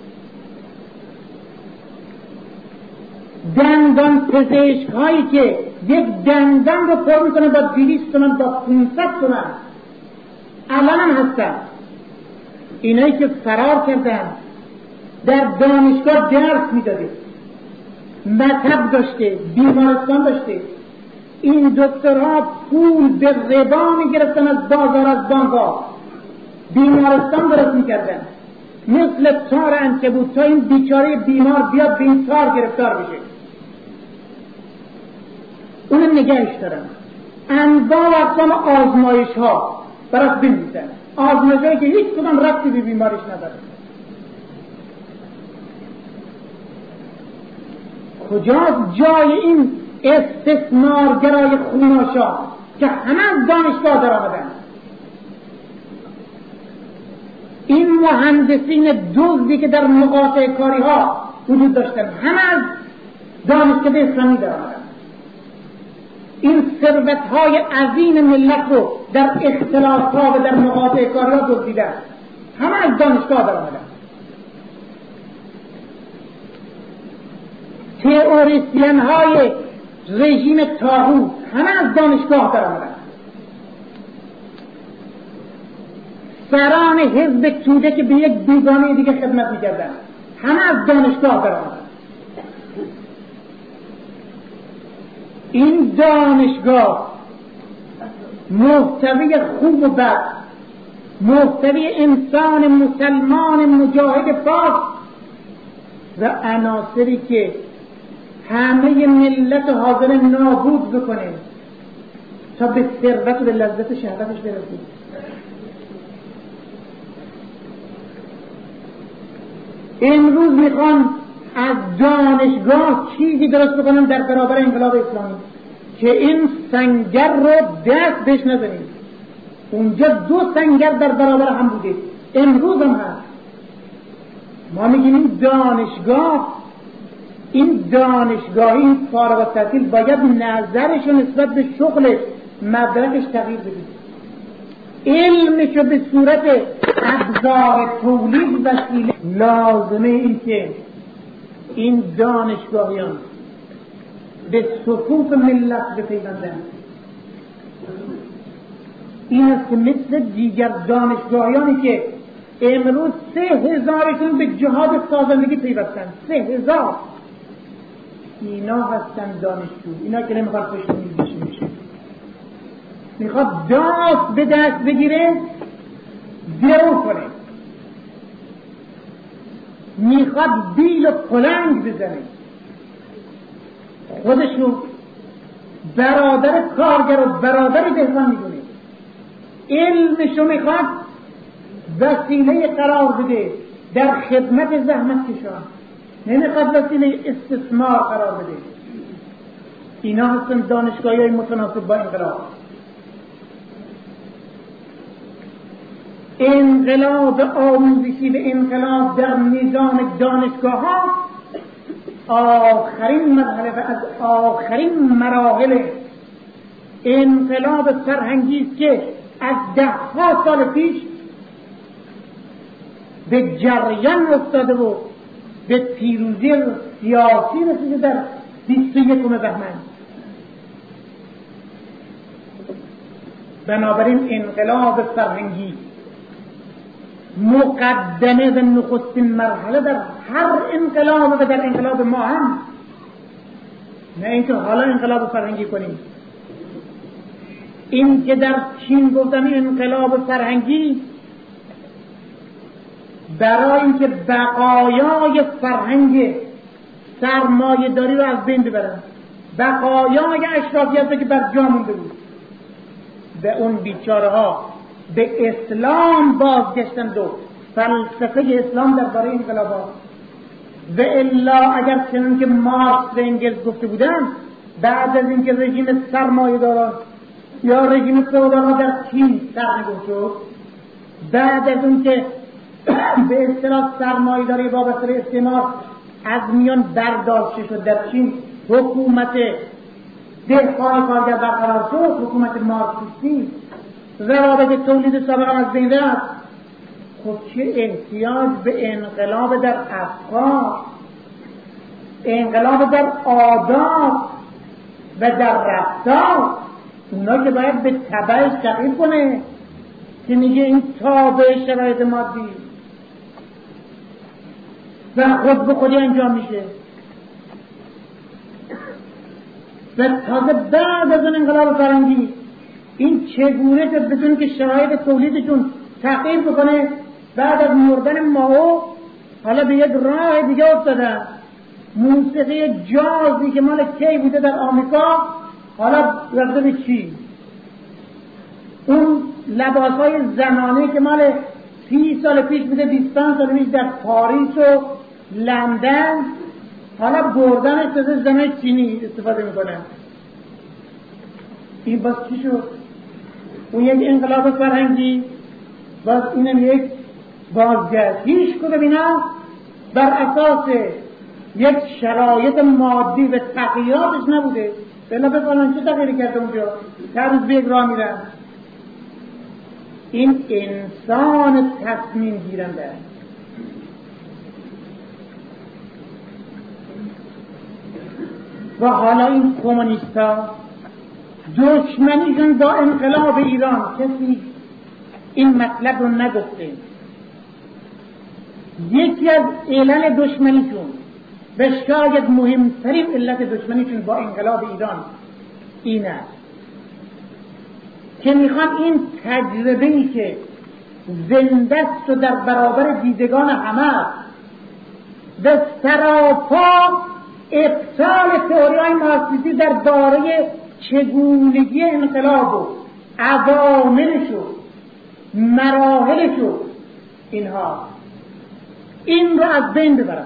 دندان پزشک هایی که یک دندان رو پر میکنه با دویست تومن، با پانصد تومن، الان هم هستن. اینایی که فرار کردن در دانشگاه درس میداده، مطب داشته، بیمارستان داشته، این دکترها پول به ربا میگرفتن از بازار، از بانک‌ها، بیمارستان درست میکردن مثل تار عنکبوت تا این بیچاره بیمار بیاد به این تار گرفتار بشه، اونم نگهش دارن. انواع و اقسام آزمایش ها براش بنویسن، آزمایش هایی که هیچ کدام ربطی به بیمارش نداره. کجاست جای این استثمارگرای خوناشا که همه از دانشگاه در آمدن؟ این مهندسین دزدی که در مقاطع کاری ها وجود داشتن همه از دانشکده اسلامی در آمدن. این ثروت های عظیم ملت رو در اختلاف ها و در مقاطع کاری ها دزدیدن، همه از دانشگاه در آمدن. تئوریسین های رژیم طاغوت همه از دانشگاه در آمدن. سران حزب توده که به یک بیگانه دیگه خدمت میکردن همه از دانشگاه در آمدن. این دانشگاه محتوی خوب و بد، محتوی انسان مسلمان مجاهد پاک و عناصری که همه ملت حاضر نابود بکنه تا به ثروت و به لذت شهوتش برسه. امروز میخوان از دانشگاه چیزی درست بکنن در برابر انقلاب اسلامی که این سنگر رو دست بهش نزنید. اونجا دو سنگر در برابر هم بوده، امروز هم هست. ما میگیم این دانشگاه، این دانشگاه، این فارغ التحصیل باید نظرش نسبت به شغلش، مدرکش تغییر بده. علمشو به صورت ابزار تولید وسیله. لازمه این که این این است که مثل دیگر دانشگاهیانی که امروز سه هزارشون به جهاد سازندگی پیوستن، سه هزار اینا هستن دانشجو. اینا که نمیخواد پشت میز بشین میشه، میخواد داست به دست بگیره درو کنه، میخواد بیل و پلنگ بزنه، خودشو برادر کارگر و برادر دهقان میدونه، علمشو میخواد وسیله قرار بده در خدمت زحمت کشان، نمیخواد وسیله استثمار قرار بده. اینا هستن دانشگاهی های متناسب با انقلاب. انقلاب آموزشی و انقلاب در نظام دانشگاه ها آخرین مرحله و از آخرین مراحل انقلاب فرهنگی است که از ده ها سال پیش به جریان افتاده و به پیروزی سیاسی رسیده در بیست و یکم بهمن. بنابراین انقلاب فرهنگی مقدمه و نخستین مرحله در هر انقلاب و در انقلاب ما هم، نه اینکه حالا انقلاب فرهنگی کنیم. این که در چین گفتم انقلاب فرهنگی برای اینکه بقایای فرهنگ سرمایه داری رو از بین ببرن، بقایای اشرافیت که بر جا مونده بود، به اون بیچاره ها به اسلام بازگشتند و فلسفه اسلام درباره انقلابات. و الا اگر چنان که مارکس و انگلس گفته بودن، بعد از اینکه رژیم سرمایه داران یا رژیم فئودال در چین سرنگون شد، بعد از اون که به اصطلاح سرمایه داری وابسته به استعمار از میان برداشته شد، در چین حکومت دهقان کارگر برقرار شد، حکومت مارکسیستی، روابط تولید سابقا از بین رفت. خب چه احتیاج به انقلاب در افکار، انقلاب در عادات و در رفتار، اونا که باید به تبعش تغییر کنه که میگه این تابع شرایط مادی و خود به خودی انجام میشه. و تازه بعد از اون انقلاب فرهنگی این چگونه که بدون که شرایط تولیدشون تغییر بکنه، بعد از مردن ماو حالا به یک راه دیگه افتادن. موسیقی جازی که مال کی بوده در آمریکا حالا رفته به چین. اون لباس های زنانه که مال سی سال پیش بوده، بیست سال پیش در پاریس و لندن، حالا بردن شده زنای چینی استفاده میکنن. این باز چی شد؟ اون یک انقلاب فرهنگی، باز اینم یک بازگشت. هیچ کدوم اینا بر اساس یک شرایط مادی و تغییراتش نبوده. بلا بفرمان چه تغییری کرده اونجا؟ هر روز به یک راه میرن. این انسان تصمیم گیرنده است. و حالا این کمونیستا دشمنیشون با انقلاب ایران، کسی این مطلب رو نگفته. یکی از علل دشمنیشون و شاید مهمترین علت دشمنیشون با انقلاب ایران این است که میخوان این تجربه‌ای که زنده است و در برابر دیدگان همه و سراپا ابطال تئوری‌های مارکسیستی درباره چگونگی انقلاب و عواملش و مراحلش و اینها، این رو از بین ببرن.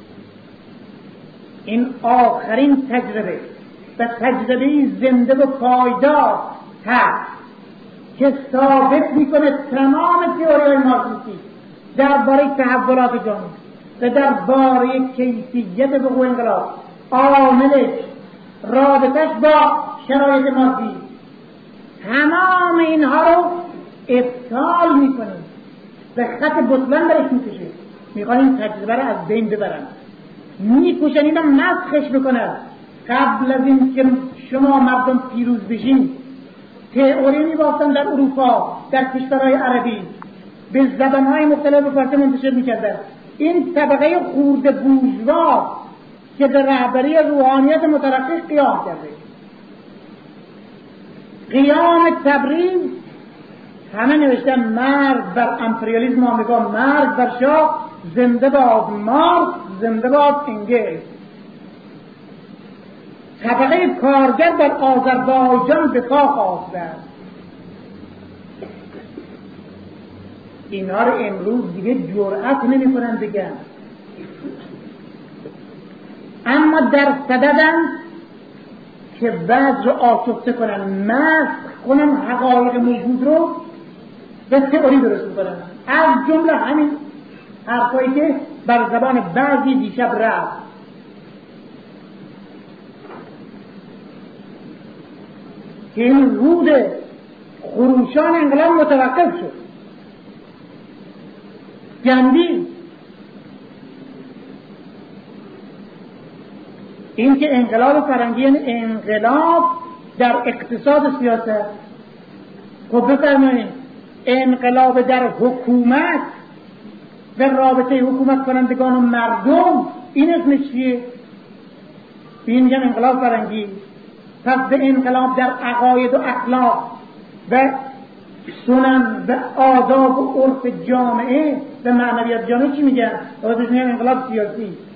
این آخرین تجربه و تجربه زنده و پایدار هست که ثابت میکنه تمام تئوری‌های مارکسیستی درباره تحولات جامعه و درباره کیفیت وقوع انقلاب، عاملش، رابطش با شرایط مادی، تمام اینها رو ابطال میکنه و خط بطلان برش میکشه. میخوان این تجربه رو از بین ببرن، میکشن اینو مسخش بکنن. قبل از این که شما مردم پیروز بشین، تئوری می‌بافتن در اروپا، در کشورهای عربی، به زبان‌های مختلف به فارسی منتشر می‌کردن. این طبقه خورده بورژوا که به رهبری روحانیت مترقی قیام کرده، قیام تبریز، همه نوشتن مرگ بر امپریالیسم آمریکا، مرگ بر شاه، زنده باد مارکس، زنده باد انگلز. طبقه کارگر در آذربایجان به پا خواستند. اینا رو امروز دیگه جرأت نمی کنن بگن، اما در صددن که بعض رو آشفته کنن، مسخ کنن حقایق موجود رو به تئوری درست کنن. از جمله همین حرفایی که بر زبان بعضی دیشب رفت. که این رود خروشان انقلاب متوقف شد. گندی این که انقلاب فرنگی یعنی انقلاب در اقتصاد سیاست. خب بفرمایید انقلاب در حکومت و رابطه حکومت کنندگان و مردم، این اسمش چیه؟ این میگن انقلاب فرنگی. پس به انقلاب در عقاید و اخلاق و سنن و آداب و عرف جامعه و معنویت جامعه چی میگن؟ بازش میگن انقلاب سیاسی.